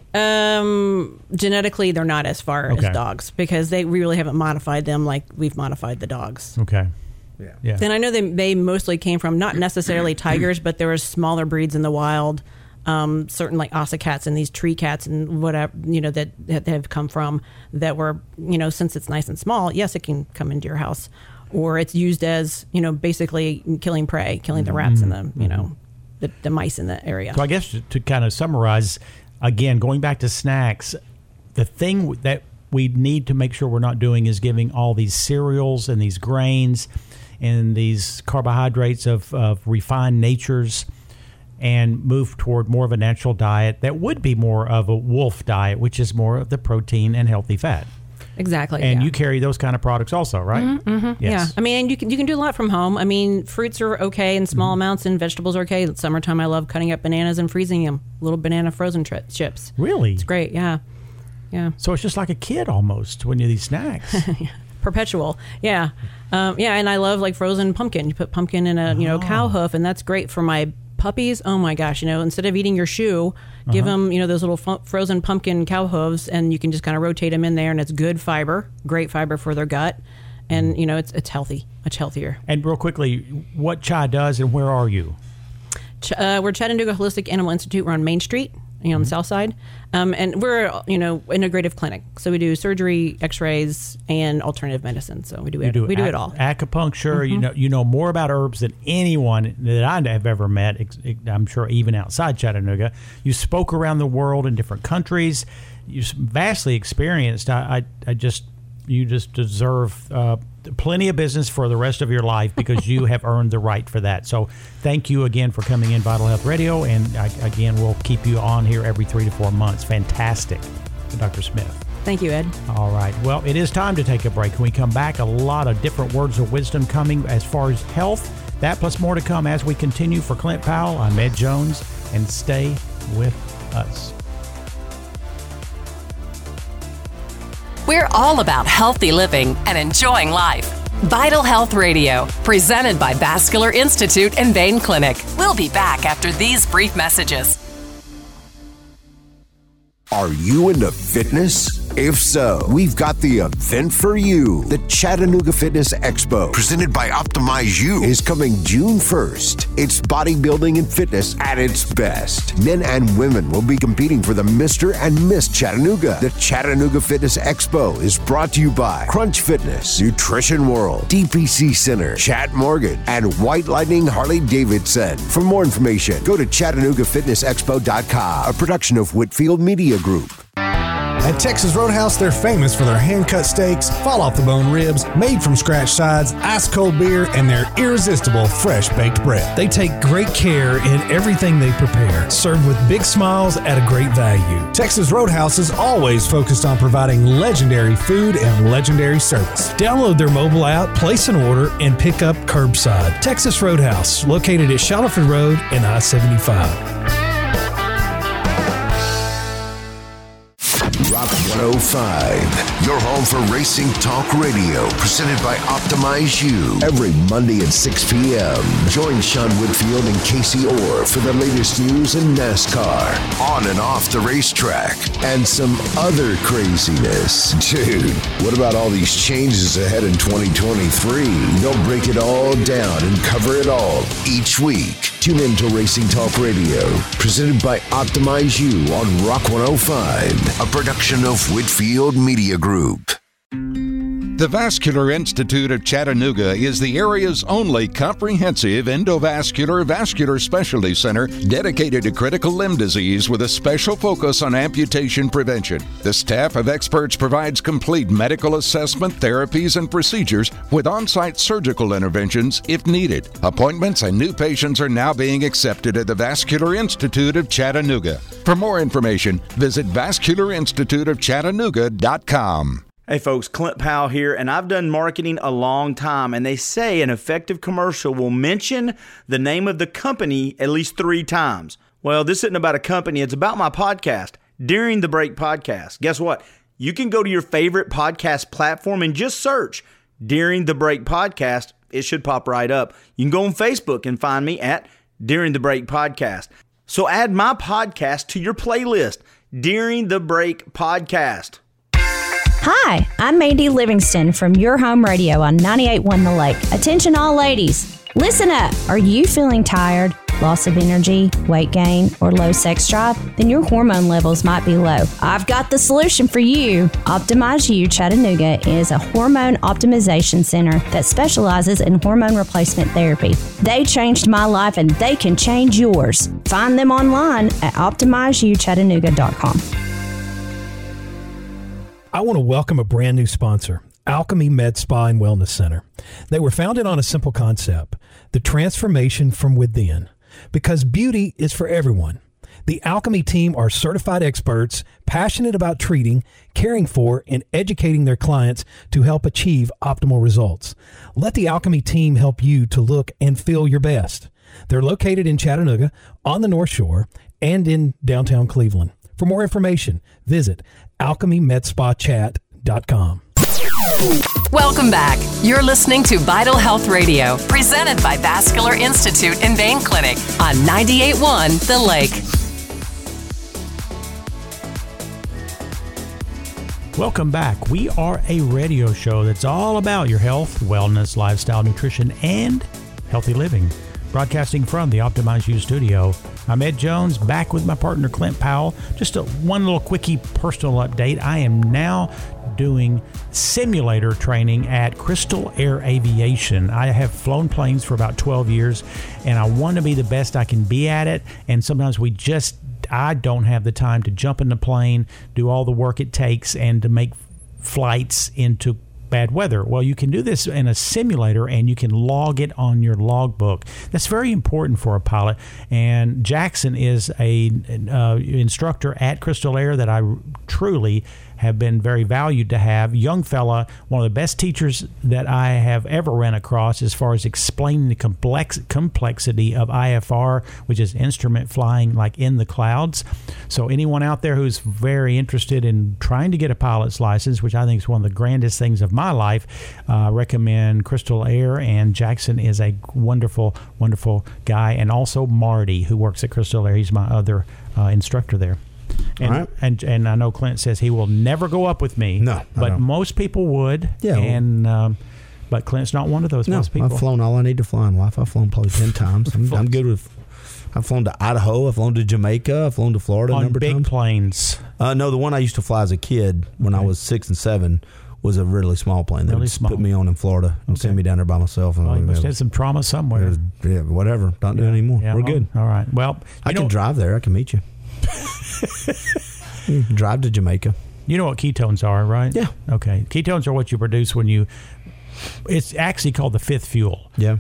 genetically they're not as far as dogs because they really haven't modified them like we've modified the dogs. Okay. Yeah. Then I know they mostly came from not necessarily tigers, but there were smaller breeds in the wild, certain like ossicats and these tree cats and whatever that have come from that were since it's nice and small, yes, it can come into your house, or it's used as basically killing prey, killing the rats and the mice in the area. So I guess to kind of summarize. Again, going back to snacks, the thing that we need to make sure we're not doing is giving all these cereals and these grains and these carbohydrates of refined natures and move toward more of a natural diet that would be more of a wolf diet, which is more of the protein and healthy fat. Exactly. And you carry those kind of products also, right? Mm-hmm. Yes. Yeah. I mean, you can do a lot from home. I mean, fruits are okay in small amounts and vegetables are okay. In summertime, I love cutting up bananas and freezing them. Little banana frozen chips. Really? It's great. Yeah. Yeah. So it's just like a kid almost when you do these snacks. Perpetual. Yeah. And I love like frozen pumpkin. You put pumpkin in a, cow hoof, and that's great for my puppies. Oh my gosh. Instead of eating your shoe, give them, those little frozen pumpkin cow hooves, and you can just kind of rotate them in there, and it's good fiber, great fiber for their gut. And, it's healthy, much healthier. And real quickly, what CHI does and where are you? We're Chattanooga Holistic Animal Institute. We're on Main Street, on the south side. And we're, integrative clinic. So we do surgery, x-rays, and alternative medicine. So we do it all. Acupuncture, you know more about herbs than anyone that I have ever met, I'm sure even outside Chattanooga. You spoke around the world in different countries. You're vastly experienced. You just deserve plenty of business for the rest of your life because you have earned the right for that. So thank you again for coming in Vital Health Radio. And again, we'll keep you on here every 3 to 4 months. Fantastic, Dr. Smith. Thank you, Ed. All right. Well, it is time to take a break. When we come back, a lot of different words of wisdom coming as far as health. That plus more to come as we continue. For Clint Powell, I'm Ed Jones, and stay with us. We're all about healthy living and enjoying life. Vital Health Radio, presented by Vascular Institute and Vein Clinic. We'll be back after these brief messages. Are you into fitness? If so, we've got the event for you. The Chattanooga Fitness Expo, presented by Optimize You, is coming June 1st. It's bodybuilding and fitness at its best. Men and women will be competing for the Mr. and Miss Chattanooga. The Chattanooga Fitness Expo is brought to you by Crunch Fitness, Nutrition World, DPC Center, Chat Morgan, and White Lightning Harley-Davidson. For more information, go to ChattanoogaFitnessExpo.com, a production of Whitfield Media Group. At Texas Roadhouse, they're famous for their hand-cut steaks, fall-off-the-bone ribs, made-from-scratch sides, ice-cold beer, and their irresistible fresh-baked bread. They take great care in everything they prepare, served with big smiles at a great value. Texas Roadhouse is always focused on providing legendary food and legendary service. Download their mobile app, place an order, and pick up curbside. Texas Roadhouse, located at Shallowford Road and I-75. Rock 105, your home for racing talk radio, presented by Optimize You. Every Monday at 6 p.m. Join Sean Whitfield and Casey Orr for the latest news in NASCAR, on and off the racetrack, and some other craziness. Dude, what about all these changes ahead in 2023? They'll break it all down and cover it all each week. Tune in to Racing Talk Radio, presented by Optimize You on Rock 105, a production of Whitfield Media Group. The Vascular Institute of Chattanooga is the area's only comprehensive endovascular vascular specialty center dedicated to critical limb disease with a special focus on amputation prevention. The staff of experts provides complete medical assessment, therapies, and procedures with on-site surgical interventions if needed. Appointments and new patients are now being accepted at the Vascular Institute of Chattanooga. For more information, visit vascularinstituteofchattanooga.com. Hey folks, Clint Powell here, and I've done marketing a long time, and they say an effective commercial will mention the name of the company at least 3 times. Well, this isn't about a company, it's about my podcast, During the Break Podcast. Guess what? You can go to your favorite podcast platform and just search During the Break Podcast. It should pop right up. You can go on Facebook and find me at During the Break Podcast. So add my podcast to your playlist, During the Break Podcast. Hi, I'm Mandy Livingston from Your Home Radio on 98.1 The Lake. Attention all ladies, listen up. Are you feeling tired, loss of energy, weight gain, or low sex drive? Then your hormone levels might be low. I've got the solution for you. Optimize You Chattanooga is a hormone optimization center that specializes in hormone replacement therapy. They changed my life and they can change yours. Find them online at OptimizeYouChattanooga.com. I want to welcome a brand new sponsor, Alchemy Med Spa and Wellness Center. They were founded on a simple concept, the transformation from within, because beauty is for everyone. The Alchemy team are certified experts, passionate about treating, caring for, and educating their clients to help achieve optimal results. Let the Alchemy team help you to look and feel your best. They're located in Chattanooga, on the North Shore, and in downtown Cleveland. For more information, visit alchemymedspa.chat.com. Welcome back. You're listening to Vital Health Radio, presented by Vascular Institute and Vein Clinic on 98.1 The Lake. Welcome back. We are a radio show that's all about your health, wellness, lifestyle, nutrition, and healthy living. Broadcasting from the Optimize You studio, I'm Ed Jones, back with my partner Clint Powell. Just one little quickie personal update. I am now doing simulator training at Crystal Air Aviation. I have flown planes for about 12 years, and I want to be the best I can be at it. And sometimes I don't have the time to jump in the plane, do all the work it takes, and to make flights into bad weather. Well, you can do this in a simulator and you can log it on your logbook. That's very important for a pilot. And Jackson is an instructor at Crystal Air that I truly have been very valued to have. Young fella, one of the best teachers that I have ever ran across as far as explaining the complexity of IFR, which is instrument flying like in the clouds. So anyone out there who's very interested in trying to get a pilot's license, which I think is one of the grandest things of my life, recommend Crystal Air, and Jackson is a wonderful, wonderful guy. And also Marty, who works at Crystal Air. He's my other instructor there. And, and I know Clint says he will never go up with me. No, but most people would. Yeah. And but Clint's not one of those. Most people. I've flown all I need to fly in life. I've flown probably 10 times. I'm good with. I've flown to Idaho. I've flown to Jamaica. I've flown to Florida a number of times. On big planes. No, the one I used to fly as a kid when I was 6 and 7 was a really small plane. They would put me on in Florida and send me down there by myself. And you must have some trauma somewhere. Yeah, whatever. Don't do it anymore. Yeah, We're good. All right. Well, I can drive there. I can meet you. Drive to Jamaica. You know what ketones are, right? Yeah. Okay. Ketones are what you produce when you. It's actually called the fifth fuel. Yeah.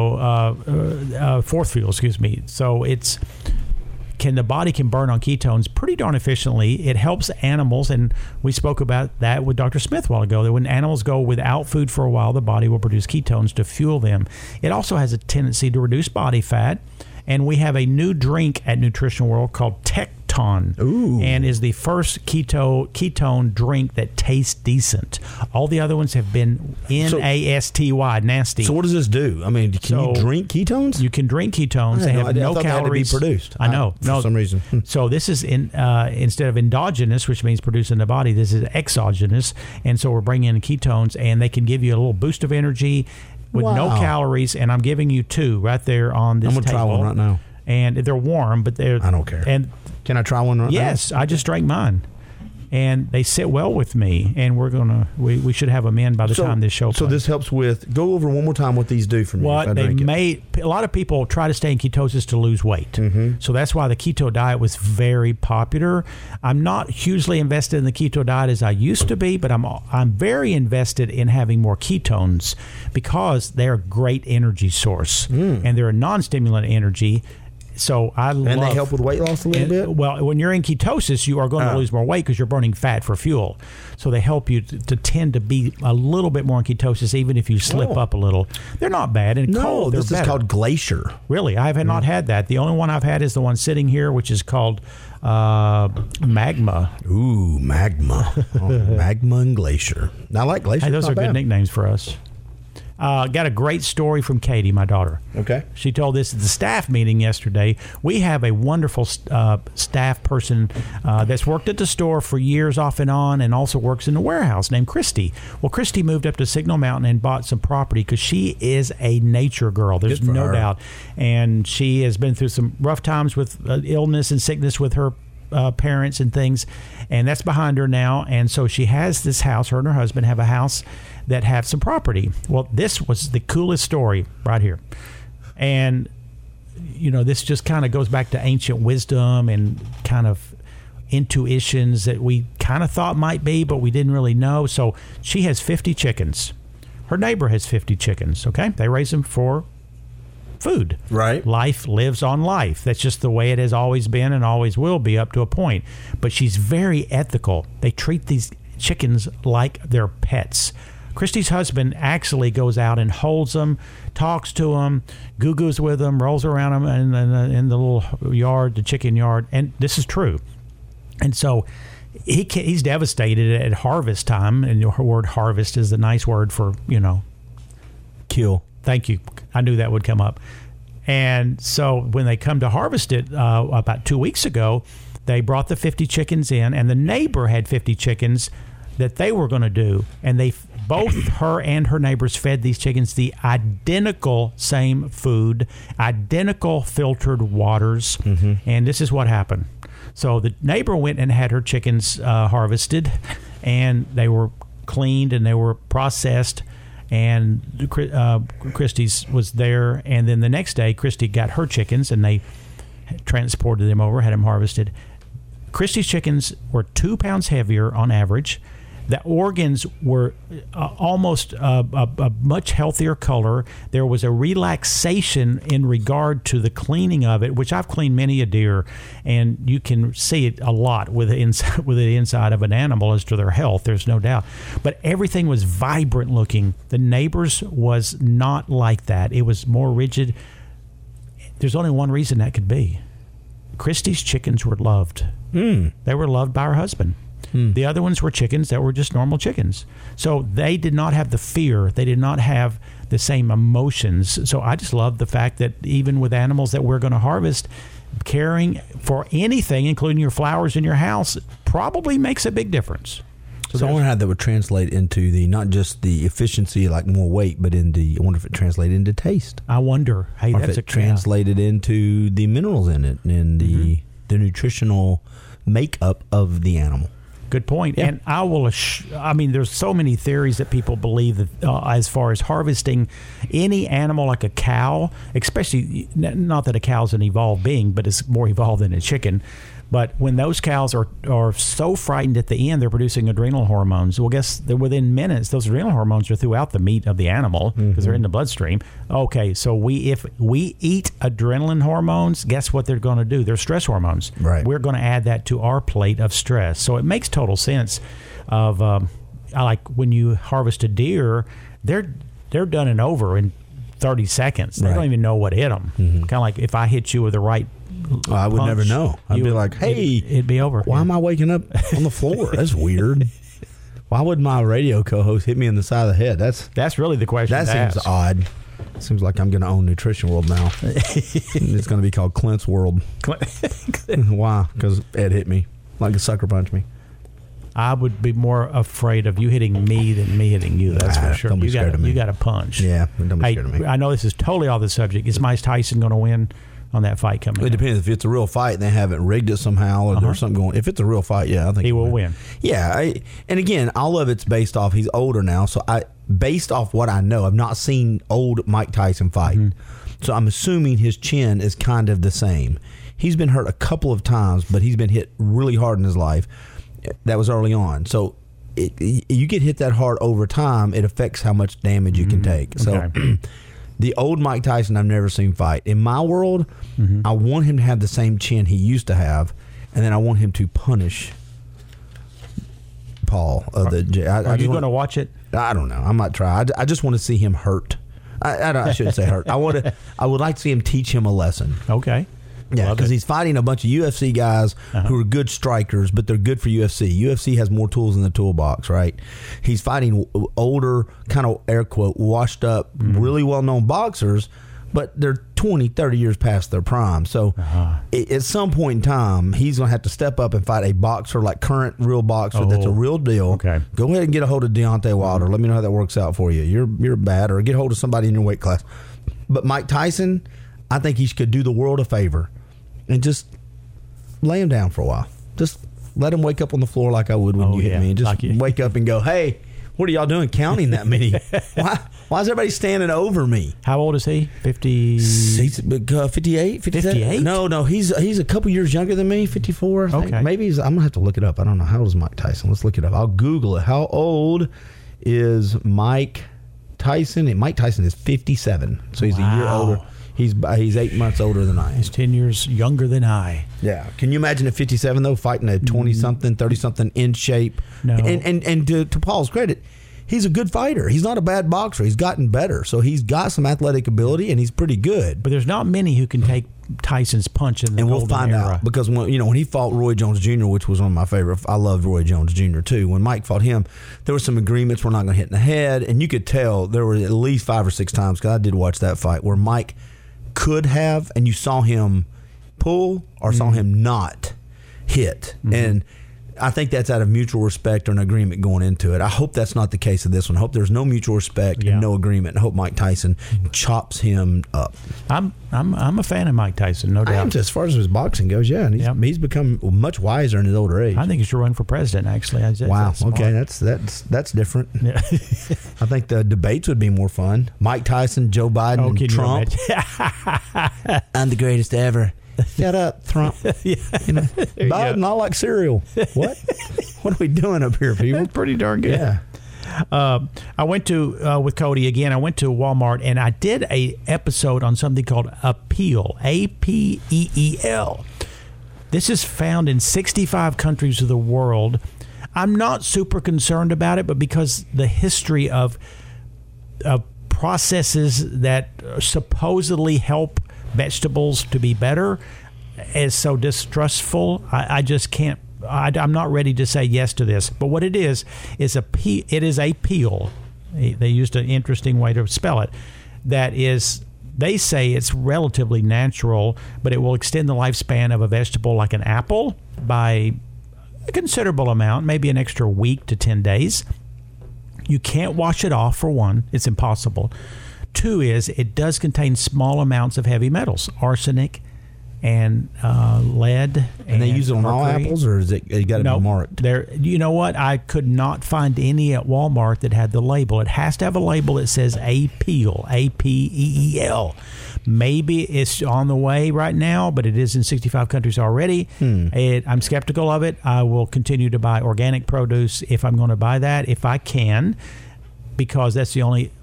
So fourth fuel, excuse me. So it's. The body can burn on ketones pretty darn efficiently. It helps animals, and we spoke about that with Dr. Smith a while ago, that when animals go without food for a while, the body will produce ketones to fuel them. It also has a tendency to reduce body fat, and we have a new drink at Nutrition World called Tecton. And is the first ketone drink that tastes decent. All the other ones have been nasty, nasty. So what does this do? I mean, can you drink ketones? You can drink ketones. They have no calories. They had to be produced. I know. For some reason. So this is instead of endogenous, which means produced in the body, this is exogenous. And so we're bringing in ketones, and they can give you a little boost of energy with no calories. And I'm giving you 2 right there on this table. I'm going to try one right now. And they're warm, but they're... I don't care. And can I try one right now? Yes, I just drank mine. And they sit well with me, and we should have them in by the time this show plays. So this helps with, go over one more time what these do for me. A lot of people try to stay in ketosis to lose weight. Mm-hmm. So that's why the keto diet was very popular. I'm not hugely invested in the keto diet as I used to be, but I'm very invested in having more ketones because they're a great energy source, and they're a non-stimulant energy. So and they help with weight loss a little bit? Well, when you're in ketosis, you are going to lose more weight because you're burning fat for fuel. So they help you to tend to be a little bit more in ketosis, even if you slip up a little. They're not bad. And cold, this is called Glacier. Really? I have not had that. The only one I've had is the one sitting here, which is called Magma. Ooh, Magma. Magma and Glacier. I like Glacier. Hey, those are good nicknames for us. Got a great story from Katie, my daughter. Okay. She told this at the staff meeting yesterday. We have a wonderful staff person that's worked at the store for years off and on, and also works in the warehouse, named Christy. Well, Christy moved up to Signal Mountain and bought some property because she is a nature girl. There's no doubt. And she has been through some rough times with illness and sickness with her parents and things, and that's behind her now. And so she has this house. Her and her husband have a house that have some property. Well, this was the coolest story right here. And this just kind of goes back to ancient wisdom and kind of intuitions that we kind of thought might be, but we didn't really know. So she has 50 chickens. Her neighbor has 50 chickens. Okay, they raise them for food. Right. Life lives on life. That's just the way it has always been and always will be up to a point. But she's very ethical. They treat these chickens like they're pets. Christy's husband actually goes out and holds them, talks to them, goo-goos with them, rolls around them in the little yard, the chicken yard. And this is true. And so he's devastated at harvest time. And the word harvest is a nice word for, kill. Thank you. I knew that would come up. And so when they come to harvest it about 2 weeks ago, they brought the 50 chickens in, and the neighbor had 50 chickens that they were going to do. And both her and her neighbors fed these chickens the identical same food, identical filtered waters. Mm-hmm. And this is what happened. So the neighbor went and had her chickens harvested, and they were cleaned and they were processed. And Christy's was there, and then the next day, Christy got her chickens, and they transported them over, had them harvested. Christy's chickens were 2 pounds heavier on average. The organs were almost a much healthier color. There was a relaxation in regard to the cleaning of it, which I've cleaned many a deer, and you can see it a lot with the inside of an animal as to their health. There's no doubt. But everything was vibrant looking. The neighbors was not like that. It was more rigid. There's only one reason that could be. Christy's chickens were loved. They were loved by her husband. The other ones were chickens that were just normal chickens. So they did not have the fear. They did not have the same emotions. So I just love the fact that even with animals that we're going to harvest, caring for anything, including your flowers in your house, probably makes a big difference. So I wonder how that would translate into the not just the efficiency, like more weight, but I wonder if it translated into taste. I wonder. Hey, or that's if it translated into the minerals in it and the nutritional makeup of the animal. Good point. Yeah. And I will, there's so many theories that people believe that as far as harvesting any animal like a cow, especially, not that a cow's an evolved being, but it's more evolved than a chicken. But when those cows are so frightened at the end, they're producing adrenal hormones. Well, guess that within minutes, those adrenal hormones are throughout the meat of the animal because they're in the bloodstream. Okay, so if we eat adrenaline hormones, guess what they're going to do? They're stress hormones. Right. We're going to add that to our plate of stress. So it makes total sense. Like when you harvest a deer, they're done and over in 30 seconds. They don't even know what hit them. Kind of like if I hit you with the right I would never know. I'd be like, hey, it'd be over. Why am I waking up on the floor? That's weird. Why would my radio co-host hit me in the side of the head? That's really the question. That seems odd. Seems like I'm going to own Nutrition World now. It's going to be called Clint's World. Why? Because Ed hit me like a sucker punched me. I would be more afraid of you hitting me than me hitting you. That's for sure. Don't be scared of me. You got a punch. Yeah, don't be scared of me. I know this is totally off the subject. Is Mike Tyson going to win on that fight coming up? It depends. If it's a real fight and they haven't rigged it somehow or there's something going. If it's a real fight, yeah, I think he will win. Yeah, and again, all of it's based off. He's older now, so based off what I know, I've not seen old Mike Tyson fight, so I'm assuming his chin is kind of the same. He's been hurt a couple of times, but he's been hit really hard in his life. That was early on, so you get hit that hard over time, it affects how much damage you can take. So. The old Mike Tyson I've never seen fight. In my world, I want him to have the same chin he used to have, and then I want him to punish Paul. Are you going to watch it? I don't know. I might try. I just want to see him hurt. I shouldn't say hurt. I would like to see him teach him a lesson. Okay. Yeah, because he's fighting a bunch of UFC guys who are good strikers, but they're good for UFC. UFC has more tools in the toolbox, right? He's fighting older, kind of air quote, washed up, really well-known boxers, but they're 20, 30 years past their prime. So at some point in time, he's going to have to step up and fight a boxer, like current real boxer that's a real deal. Okay. Go ahead and get a hold of Deontay Wilder. Let me know how that works out for you. You're bad, or get a hold of somebody in your weight class. But Mike Tyson, I think he could do the world a favor and just lay him down for a while. Just let him wake up on the floor like I would when you hit me. And just wake up and go, hey, what are y'all doing counting that many? Why is everybody standing over me? How old is he? 50? He's 58? 58? No, he's a couple years younger than me, 54. I think. Okay. Maybe I'm going to have to look it up. I don't know. How old is Mike Tyson? Let's look it up. I'll Google it. How old is Mike Tyson? Mike Tyson is 57. So he's a year older. He's 8 months older than I am. He's 10 years younger than I. Yeah. Can you imagine at 57, though, fighting a 20-something, 30-something in shape? No. And to Paul's credit, he's a good fighter. He's not a bad boxer. He's gotten better. So he's got some athletic ability, and he's pretty good. But there's not many who can take Tyson's punch in the golden era. And we'll find out. Because when he fought Roy Jones Jr., which was one of my favorite, I loved Roy Jones Jr. too. When Mike fought him, there were some agreements we're not going to hit in the head. And you could tell there were at least 5 or 6 times, because I did watch that fight, where Mike could have, and you saw him pull or saw him not hit. And I think that's out of mutual respect or an agreement going into it. I hope that's not the case of this one. I hope there's no mutual respect and no agreement. I hope Mike Tyson chops him up. I'm a fan of Mike Tyson, no doubt. I am, as far as his boxing goes, yeah. And he's become much wiser in his older age. I think he should run for president, actually. Wow. Okay, that's different. Yeah. I think the debates would be more fun. Mike Tyson, Joe Biden, Trump. I'm the greatest ever. Shut up, Trump. Biden, I like cereal. What? What are we doing up here, people? That's pretty darn good. Yeah. I went to with Cody again. I went to Walmart and I did a episode on something called Apeel, APEEL. This is found in 65 countries of the world. I'm not super concerned about it, but because the history of processes that supposedly help vegetables to be better is so distrustful, I just can't. I'm not ready to say yes to this. But what it is a peel. They used an interesting way to spell it. That is, they say it's relatively natural, but it will extend the lifespan of a vegetable like an apple by a considerable amount, maybe an extra week to 10 days. You can't wash it off, for one. It's impossible. Two is it does contain small amounts of heavy metals, arsenic, and lead. And they use it on all apples, or is it got to be marked? You know what? I could not find any at Walmart that had the label. It has to have a label that says Apeel, APEEL. Maybe it's on the way right now, but it is in 65 countries already. I'm skeptical of it. I will continue to buy organic produce if I'm going to buy that, if I can, because that's the only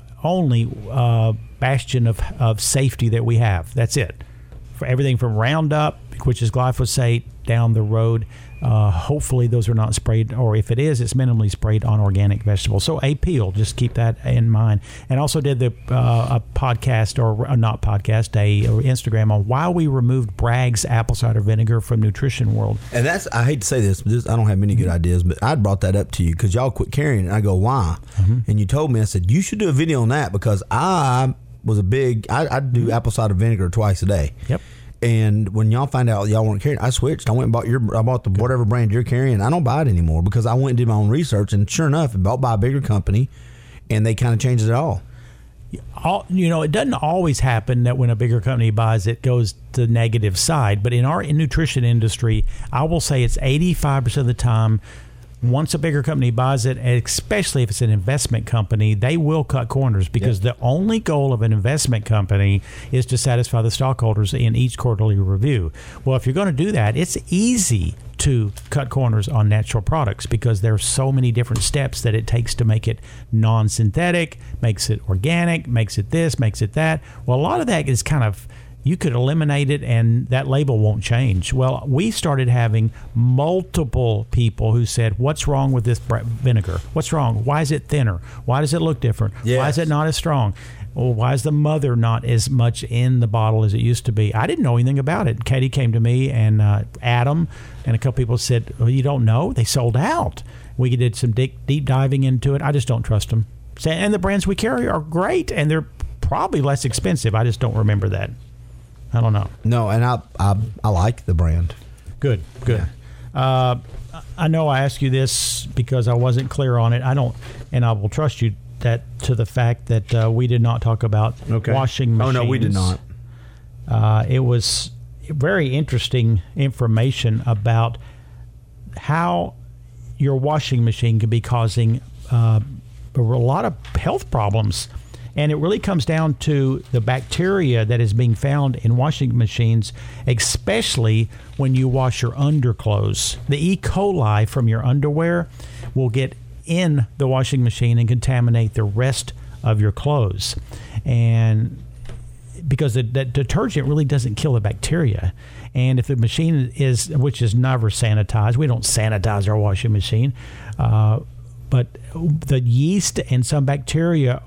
bastion of safety that we have. That's it. For everything from Roundup, which is glyphosate, down the road. Hopefully those are not sprayed, or if it is, it's minimally sprayed on organic vegetables. So Apeel, just keep that in mind. And also did a podcast, or not podcast, or Instagram on why we removed Bragg's apple cider vinegar from Nutrition World. And that's, I hate to say this, I don't have many good ideas, but I brought that up to you because y'all quit carrying it. And I go, why? And you told me, I said, you should do a video on that because I do apple cider vinegar twice a day. Yep. And when y'all find out y'all weren't carrying, I switched. I went and bought the whatever brand you're carrying. I don't buy it anymore because I went and did my own research, and sure enough, it bought by a bigger company, and they kind of changed it all. It doesn't always happen that when a bigger company buys it goes to the negative side. But in our nutrition industry, I will say it's 85% of the time. Once a bigger company buys it, especially if it's an investment company, they will cut corners because the only goal of an investment company is to satisfy the stockholders in each quarterly review. Well, if you're going to do that, it's easy to cut corners on natural products because there are so many different steps that it takes to make it non-synthetic, makes it organic, makes it this, makes it that. Well, a lot of that is kind of, you could eliminate it and that label won't change. Well, we started having multiple people who said, what's wrong with this vinegar? What's wrong? Why is it thinner? Why does it look different? Why is it not as strong? Well, why is the mother not as much in the bottle as it used to be? I didn't know anything about it. Katie came to me and Adam and a couple people said, well, you don't know? They sold out. We did some deep diving into it. I just don't trust them. And the brands we carry are great, and they're probably less expensive. I just don't remember that. I don't know. No, and I like the brand. Good. Yeah. I know I asked you this because I wasn't clear on it. And I will trust you to the fact that we did not talk about washing machines. Oh, no, we did not. It was very interesting information about how your washing machine can be causing a lot of health problems. And it really comes down to the bacteria that is being found in washing machines, especially when you wash your underclothes. The E. coli from your underwear will get in the washing machine and contaminate the rest of your clothes. And because the detergent really doesn't kill the bacteria. And if the machine which is never sanitized, we don't sanitize our washing machine, but the yeast and some bacteria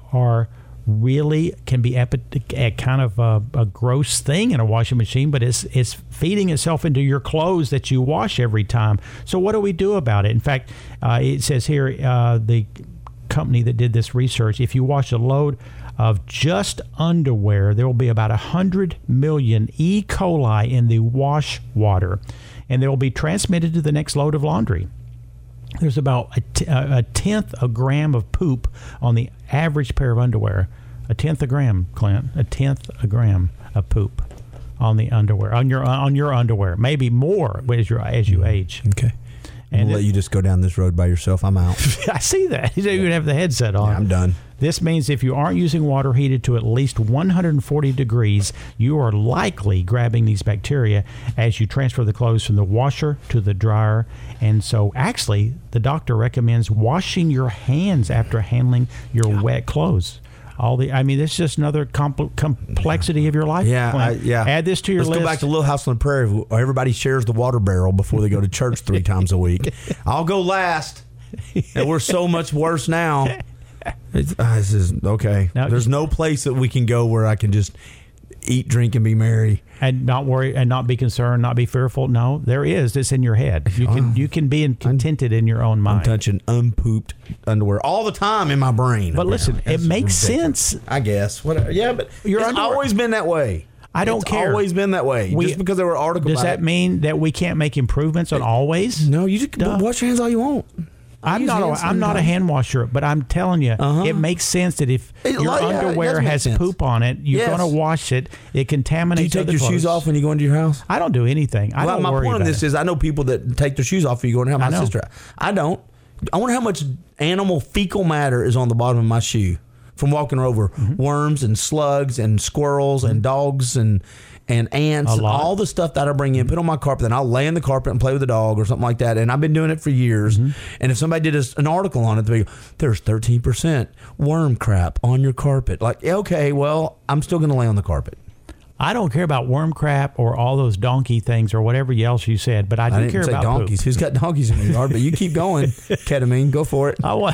can be kind of a gross thing in a washing machine, but it's feeding itself into your clothes that you wash every time. So what do we do about it? In fact, it says here, the company that did this research, if you wash a load of just underwear, there will be about 100 million E. coli in the wash water, and they will be transmitted to the next load of laundry. There's about a tenth a gram of poop on the average pair of underwear. A tenth a gram, Clint. A tenth a gram of poop on the underwear, on your underwear. Maybe more as you age. Okay. And I'll let you just go down this road by yourself. I'm out. I see that. You don't even have the headset on. Yeah, I'm done. This means if you aren't using water heated to at least 140 degrees, you are likely grabbing these bacteria as you transfer the clothes from the washer to the dryer. And so actually, the doctor recommends washing your hands after handling your wet clothes. It's just another complexity of your life. Yeah. Add this to your list. Let's go back to Little House on the Prairie, where everybody shares the water barrel before they go to church 3 times a week. I'll go last, and we're so much worse now. This is okay. Now, there's no place that we can go where I can just eat, drink, and be merry, and not worry, and not be concerned, not be fearful. No, there is. It's in your head. You can be contented in your own mind. I'm touching unpooped underwear all the time in my brain. But listen, it makes sense. I guess. Yeah, but it's always been that way. I don't care. It's always been that way. Just because there were articles. Does that mean that we can't make improvements on always? No, you just wash your hands all you want. I'm not a hand washer, but I'm telling you, it makes sense that if your underwear has poop on it, you're going to wash it. It contaminates. Do you take your shoes off when you go into your house? I don't do anything. My point on this is, I know people that take their shoes off when you go into my sister. I don't. I wonder how much animal fecal matter is on the bottom of my shoe from walking over worms and slugs and squirrels and dogs and ants and all the stuff that I bring in, put on my carpet, then I'll lay in the carpet and play with the dog or something like that. And I've been doing it for years. And if somebody did an article on it, they go, there's 13% worm crap on your carpet. Like, okay, well, I'm still going to lay on the carpet. I don't care about worm crap or all those donkey things or whatever else you said, but I do care about donkeys. Poop. Who's got donkeys in the yard? But you keep going, ketamine, go for it. I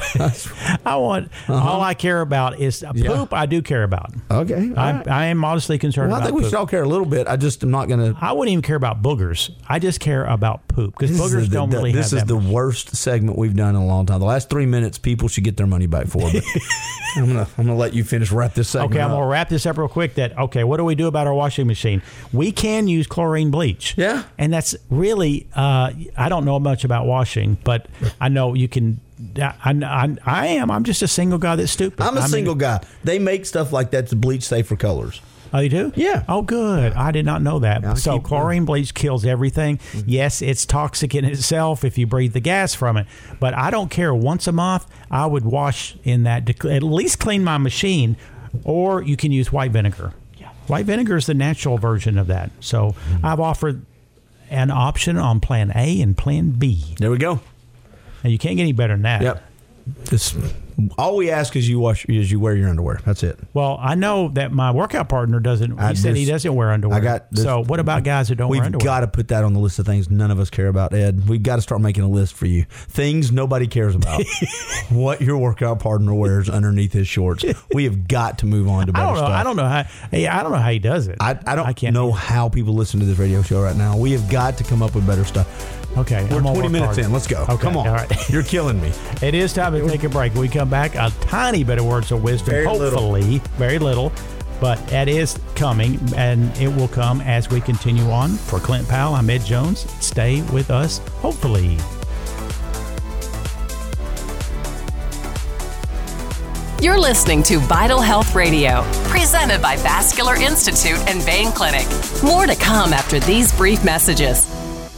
want. All I care about is poop. I do care about. Okay, I am modestly concerned. Well, about I think we should all care a little bit. I just am not going to. I wouldn't even care about boogers. I just care about poop because boogers don't really have that. This is the worst segment we've done in a long time. The last 3 minutes, people should get their money back for. But I'm gonna let you wrap this segment. Okay, I'm gonna wrap this up real quick. What do we do about our washing machine? We can use chlorine bleach. Yeah. And that's really, I don't know much about washing, but I know you can. I'm just a single guy that's stupid. I'm a single guy. They make stuff like that to bleach safer colors. Oh, you do? Yeah. Oh, good. I did not know that. So chlorine bleach kills everything. Yes, it's toxic in itself if you breathe the gas from it. But I don't care. Once a month, I would wash in that to at least clean my machine. Or you can use white vinegar. White vinegar is the natural version of that. So I've offered an option on Plan A and Plan B. There we go. And you can't get any better than that. Yep. All we ask is you wear your underwear. That's it. Well, I know that my workout partner doesn't. He said he doesn't wear underwear. So what about guys that don't wear underwear? We've got to put that on the list of things none of us care about, Ed. We've got to start making a list for you. Things nobody cares about. What your workout partner wears underneath his shorts. We have got to move on to better stuff. I don't know how he does it. I don't know how people listen to this radio show right now. We have got to come up with better stuff. Okay, we're 20 minutes in. Let's go. Okay, come on. All right. You're killing me. It is time to take a break. We come back, a tiny bit of words of wisdom, very little, but that is coming, and it will come as we continue on. For Clint Powell, I'm Ed Jones. Stay with us, hopefully. You're listening to Vital Health Radio, presented by Vascular Institute and Vein Clinic. More to come after these brief messages.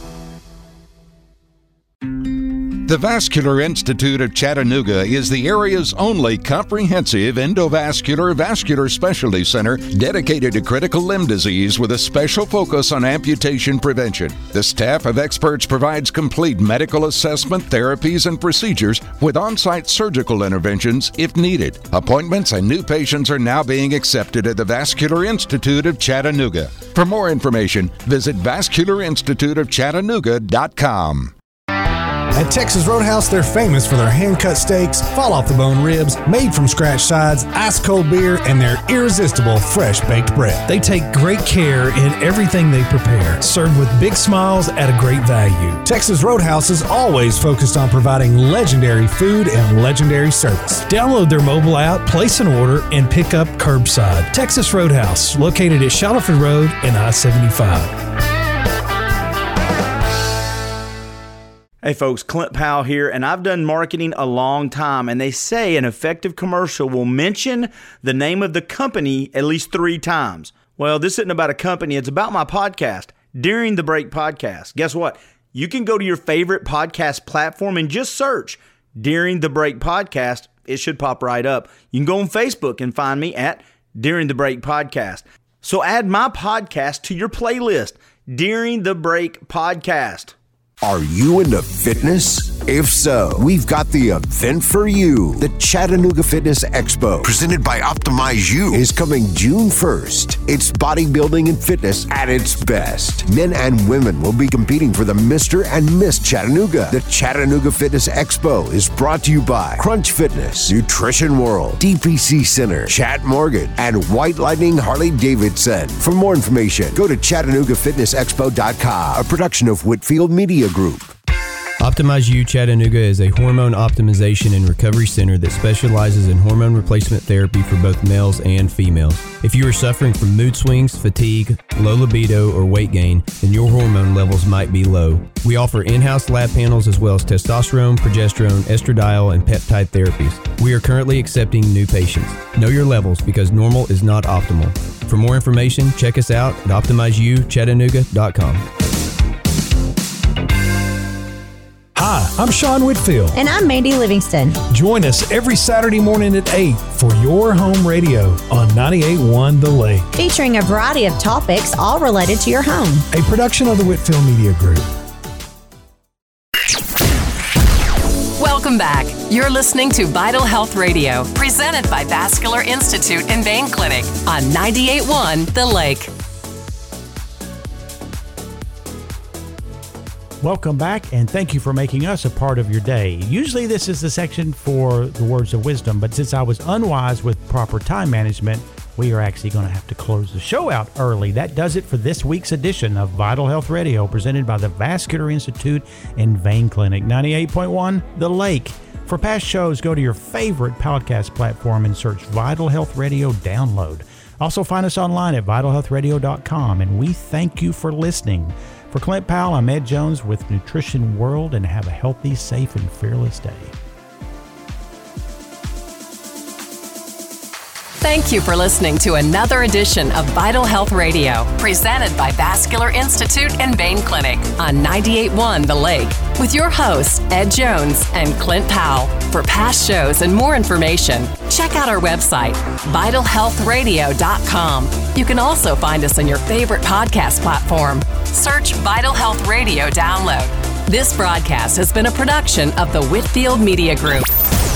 The Vascular Institute of Chattanooga is the area's only comprehensive endovascular vascular specialty center dedicated to critical limb disease with a special focus on amputation prevention. The staff of experts provides complete medical assessment, therapies, and procedures with on-site surgical interventions if needed. Appointments and new patients are now being accepted at the Vascular Institute of Chattanooga. For more information, visit vascularinstituteofchattanooga.com. At Texas Roadhouse, they're famous for their hand-cut steaks, fall-off-the-bone ribs, made-from-scratch sides, ice-cold beer, and their irresistible fresh-baked bread. They take great care in everything they prepare, served with big smiles at a great value. Texas Roadhouse is always focused on providing legendary food and legendary service. Download their mobile app, place an order, and pick up curbside. Texas Roadhouse, located at Shuttleford Road and I-75. Hey folks, Clint Powell here, and I've done marketing a long time, and they say an effective commercial will mention the name of the company at least 3 times. Well, this isn't about a company, it's about my podcast, During the Break Podcast. Guess what? You can go to your favorite podcast platform and just search During the Break Podcast. It should pop right up. You can go on Facebook and find me at During the Break Podcast. So add my podcast to your playlist, During the Break Podcast. Are you into fitness? If so, we've got the event for you. The Chattanooga Fitness Expo, presented by Optimize You, is coming June 1st. It's bodybuilding and fitness at its best. Men and women will be competing for the Mr. and Miss Chattanooga. The Chattanooga Fitness Expo is brought to you by Crunch Fitness, Nutrition World, DPC Center, Chat Morgan, and White Lightning Harley-Davidson. For more information, go to ChattanoogaFitnessExpo.com, a production of Whitfield Media Group. Optimize You Chattanooga is a hormone optimization and recovery center that specializes in hormone replacement therapy for both males and females. If you are suffering from mood swings, fatigue, low libido, or weight gain, then your hormone levels might be low. We offer in-house lab panels as well as testosterone, progesterone, estradiol, and peptide therapies. We are currently accepting new patients. Know your levels because normal is not optimal. For more information, check us out at OptimizeYouChattanooga.com. Hi, I'm Sean Whitfield. And I'm Mandy Livingston. Join us every Saturday morning at 8 for Your Home Radio on 98.1 The Lake. Featuring a variety of topics, all related to your home. A production of the Whitfield Media Group. Welcome back. You're listening to Vital Health Radio, presented by Vascular Institute and Vein Clinic on 98.1 The Lake. Welcome back, and thank you for making us a part of your day. Usually this is the section for the words of wisdom, but since I was unwise with proper time management, we are actually going to have to close the show out early. That does it for this week's edition of Vital Health Radio, presented by the Vascular Institute and Vein Clinic, 98.1 The Lake. For past shows, go to your favorite podcast platform and search Vital Health Radio Download. Also find us online at vitalhealthradio.com, and we thank you for listening. For Clint Powell, I'm Ed Jones with Nutrition World, and have a healthy, safe, and fearless day. Thank you for listening to another edition of Vital Health Radio, presented by Vascular Institute and Vein Clinic on 98.1 The Lake, with your hosts, Ed Jones and Clint Powell. For past shows and more information, check out our website, vitalhealthradio.com. You can also find us on your favorite podcast platform. Search Vital Health Radio Download. This broadcast has been a production of the Whitfield Media Group.